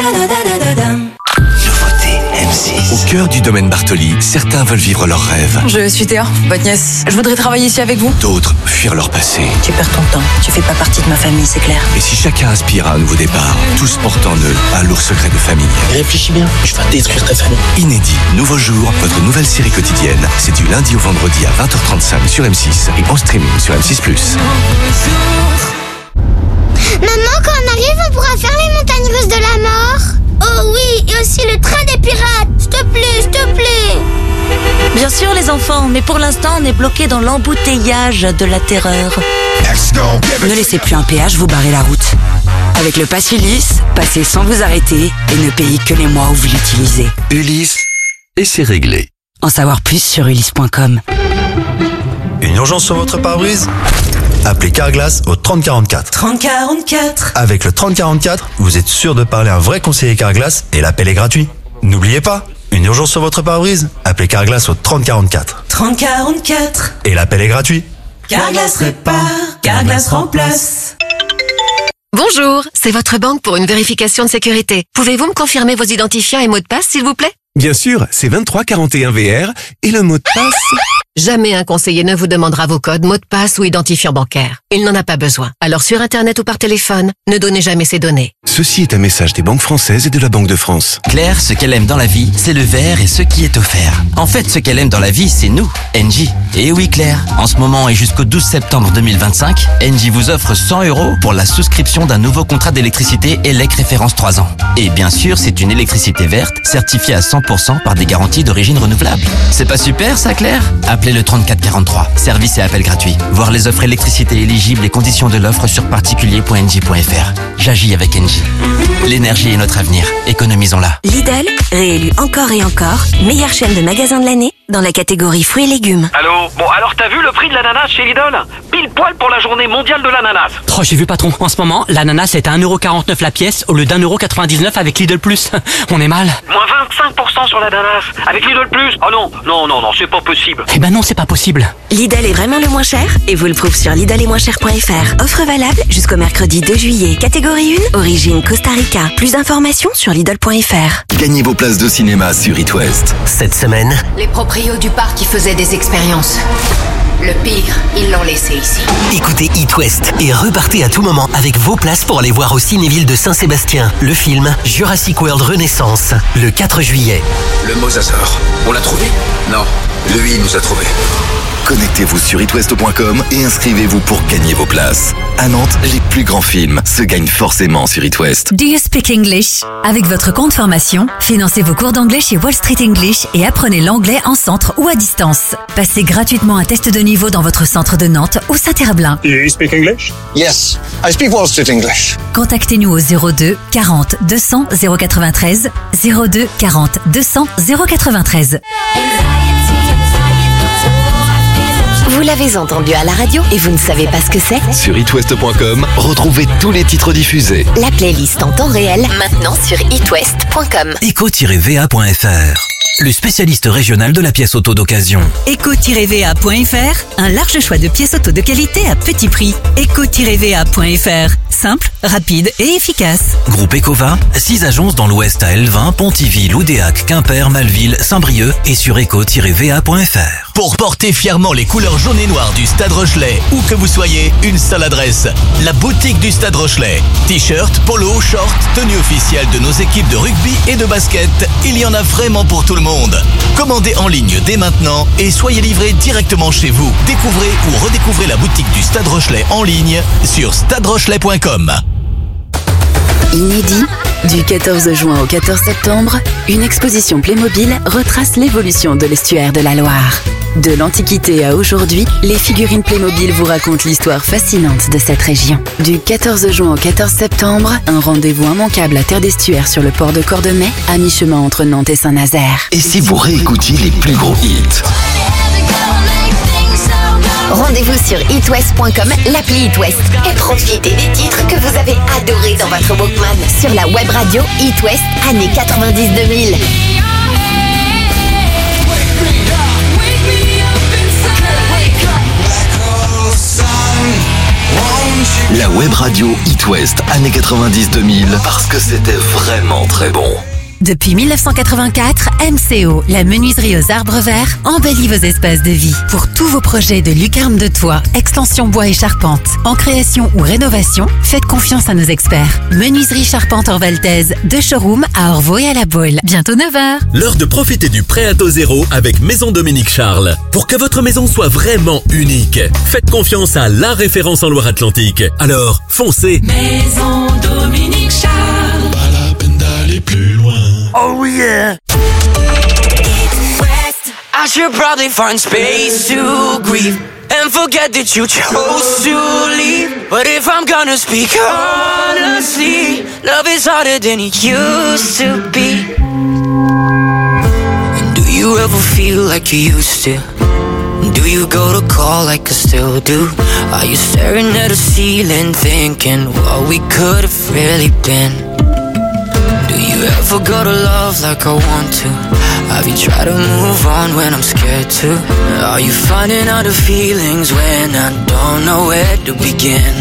[SPEAKER 11] Au cœur du domaine Bartoli, certains veulent vivre leurs rêves.
[SPEAKER 14] Je suis Théa, votre nièce. Je voudrais travailler ici avec vous.
[SPEAKER 11] D'autres fuir leur passé.
[SPEAKER 18] Tu perds ton temps. Tu fais pas partie de ma famille, c'est clair.
[SPEAKER 11] Et si chacun aspire à un nouveau départ, tous portent en eux un lourd secret de famille.
[SPEAKER 13] Réfléchis bien, je vais détruire ta famille.
[SPEAKER 11] Inédit, nouveau jour, votre nouvelle série quotidienne. C'est du lundi au vendredi à 20h35 sur M6 et en streaming sur M6+.
[SPEAKER 21] Maman, quand on arrive, on pourra faire les montagnes russes de la mort. Oh oui, et aussi le train des pirates. S'il te plaît, s'il te plaît.
[SPEAKER 10] Bien sûr les enfants, mais pour l'instant on est bloqué dans l'embouteillage de la terreur.
[SPEAKER 18] Ne laissez plus un péage vous barrer la route. Avec le Pass Ulysse, passez sans vous arrêter et ne payez que les mois où vous l'utilisez.
[SPEAKER 11] Ulysse, et c'est réglé.
[SPEAKER 18] En savoir plus sur ulysse.com.
[SPEAKER 12] Une urgence sur votre pare-brise? Appelez Carglass au 3044.
[SPEAKER 15] 3044.
[SPEAKER 12] Avec le 3044, vous êtes sûr de parler à un vrai conseiller Carglass et l'appel est gratuit. N'oubliez pas, une urgence sur votre pare-brise? Appelez Carglass au 3044.
[SPEAKER 15] 3044.
[SPEAKER 12] Et l'appel est gratuit.
[SPEAKER 15] Carglass répare, Carglass remplace.
[SPEAKER 23] Bonjour, c'est votre banque pour une vérification de sécurité. Pouvez-vous me confirmer vos identifiants et mots de passe, s'il vous plaît?
[SPEAKER 24] Bien sûr, c'est 2341VR et le mot de passe...
[SPEAKER 23] Jamais un conseiller ne vous demandera vos codes, mots de passe ou identifiant bancaire. Il n'en a pas besoin. Alors sur Internet ou par téléphone, ne donnez jamais ces données.
[SPEAKER 24] Ceci est un message des banques françaises et de la Banque de France.
[SPEAKER 25] Claire, ce qu'elle aime dans la vie, c'est le vert et ce qui est offert. En fait, ce qu'elle aime dans la vie, c'est nous, Engie. Et oui Claire, en ce moment et jusqu'au 12 septembre 2025, Engie vous offre 100 € pour la souscription d'un nouveau contrat d'électricité ELEC référence 3 ans. Et bien sûr, c'est une électricité verte, certifiée à 100% par des garanties d'origine renouvelable. C'est pas super ça Claire? Appelez le 3443. Service et appel gratuit. Voir les offres électricité éligibles et conditions de l'offre sur particulier.engie.fr. J'agis avec Engie. L'énergie est notre avenir. Économisons-la.
[SPEAKER 18] Lidl, réélu encore et encore, meilleure chaîne de magasins de l'année dans la catégorie fruits et légumes.
[SPEAKER 26] Allô? Bon, alors t'as vu le prix de l'ananas chez Lidl? Pile poil pour la journée mondiale de l'ananas.
[SPEAKER 27] Oh, j'ai vu patron. En ce moment, l'ananas est à 1,49€ la pièce au lieu d'1,99€ avec Lidl Plus. On est mal.
[SPEAKER 26] Moins 25% sur l'ananas. Avec Lidl Plus? Oh non, c'est pas possible.
[SPEAKER 27] Eh ben non, c'est pas possible.
[SPEAKER 18] Lidl est vraiment le moins cher et vous le prouve sur lidletmoinschers.fr. Offre valable jusqu'au mercredi 2 juillet. Catégorie 1, origine Costa Rica. Plus d'informations sur lidl.fr.
[SPEAKER 1] Gagnez vos places de cinéma sur It West. Cette semaine,
[SPEAKER 28] Les proprios du parc qui faisaient des expériences. Le pire, ils l'ont laissé ici.
[SPEAKER 29] Écoutez It West et repartez à tout moment avec vos places pour aller voir au Cinéville de Saint-Sébastien le film Jurassic World Renaissance le 4 juillet.
[SPEAKER 30] Le mosasaure, on l'a trouvé? Non, lui il nous a trouvé.
[SPEAKER 1] connectez-vous sur itwest.com et inscrivez-vous pour gagner vos places. À Nantes, les plus grands films se gagnent forcément sur It West.
[SPEAKER 6] Do you speak English? Avec votre compte formation, financez vos cours d'anglais chez Wall Street English et apprenez l'anglais en centre ou à distance. Passez gratuitement un test de niveau dans votre centre de Nantes ou Saint-Herblain.
[SPEAKER 31] Do you speak English? Yes, I speak Wall Street English.
[SPEAKER 6] Contactez-nous au 02 40 200 093 02 40 200 093.
[SPEAKER 23] Vous l'avez entendu à la radio et vous ne savez pas ce que c'est?
[SPEAKER 1] Sur itwest.com, retrouvez tous les titres diffusés.
[SPEAKER 23] La playlist en temps réel, maintenant sur itwest.com.
[SPEAKER 29] Eco-va.fr, le spécialiste régional de la pièce auto d'occasion.
[SPEAKER 6] Eco-va.fr, un large choix de pièces auto de qualité à petit prix. Eco-va.fr, simple, rapide et efficace.
[SPEAKER 29] Groupe Ecova, 6 agences dans l'ouest à Elvin, Pontivy, Loudéac, Quimper, Malville, Saint-Brieuc et sur eco-va.fr.
[SPEAKER 32] Pour porter fièrement les couleurs jaune et noir du Stade Rochelais, où que vous soyez, une seule adresse. La boutique du Stade Rochelais. T-shirt, polo, short, tenue officielle de nos équipes de rugby et de basket. Il y en a vraiment pour tout le monde. Commandez en ligne dès maintenant et soyez livrés directement chez vous. Découvrez ou redécouvrez la boutique du Stade Rochelais en ligne sur staderochelais.com.
[SPEAKER 33] Inédit, du 14 juin au 14 septembre, une exposition Playmobil retrace l'évolution de l'estuaire de la Loire. De l'Antiquité à aujourd'hui, les figurines Playmobil vous racontent l'histoire fascinante de cette région. Du 14 juin au 14 septembre, un rendez-vous immanquable à Terre d'Estuaire sur le port de Cordemais, à mi-chemin entre Nantes et Saint-Nazaire.
[SPEAKER 1] Et si vous réécoutiez les plus gros hits?
[SPEAKER 23] Rendez-vous sur itwest.com, l'appli It West, et profitez des titres que vous avez adorés dans votre Walkman. Sur la web radio It West, années 90-2000.
[SPEAKER 1] La web radio It West, années 90-2000, parce que c'était vraiment très bon.
[SPEAKER 6] Depuis 1984, MCO, la menuiserie aux arbres verts, embellit vos espaces de vie. Pour tous vos projets de lucarne de toit, extension bois et charpente, en création ou rénovation, faites confiance à nos experts. Menuiserie Charpente Orvaltaise, de showroom à Orvaux et à La Baule. Bientôt 9h.
[SPEAKER 34] L'heure de profiter du prêt à taux zéro avec Maison Dominique Charles. Pour que votre maison soit vraiment unique, faites confiance à la référence en Loire-Atlantique. Alors, foncez.
[SPEAKER 2] Maison Dominique Charles.
[SPEAKER 34] Pas la peine d'aller plus loin.
[SPEAKER 2] Oh yeah.
[SPEAKER 8] I should probably find space to grieve and forget that you chose to leave. But if I'm gonna speak honestly, love is harder than it used to be. And do
[SPEAKER 3] you ever feel like you used to? Do you go to call like I still do? Are you staring at the ceiling thinking what we could have really been? Do you ever go to love like I want to? Have you tried to move on when I'm scared to? Are you finding out the feelings when I don't know where to begin?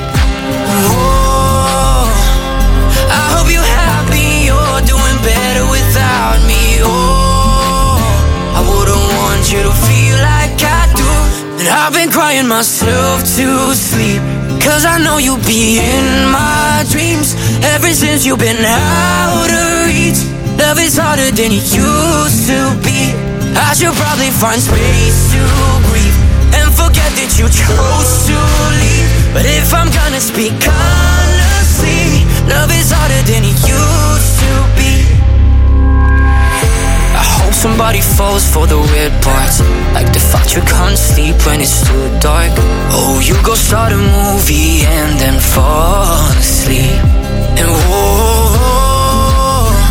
[SPEAKER 3] Oh, I hope you're happy, you're doing better without me. Oh, I wouldn't want you to feel like I do. And I've been crying myself to sleep, 'cause I know you'll be in my dreams. Ever since you've been out of reach, love is harder than it used to be. I should probably find space to breathe and forget that you chose to leave. But if I'm gonna speak honestly, love is harder than it used to be. I hope somebody falls for the weird parts, like the fact you can't sleep when it's too dark. Oh, you go start a movie and then fall asleep. And whoa,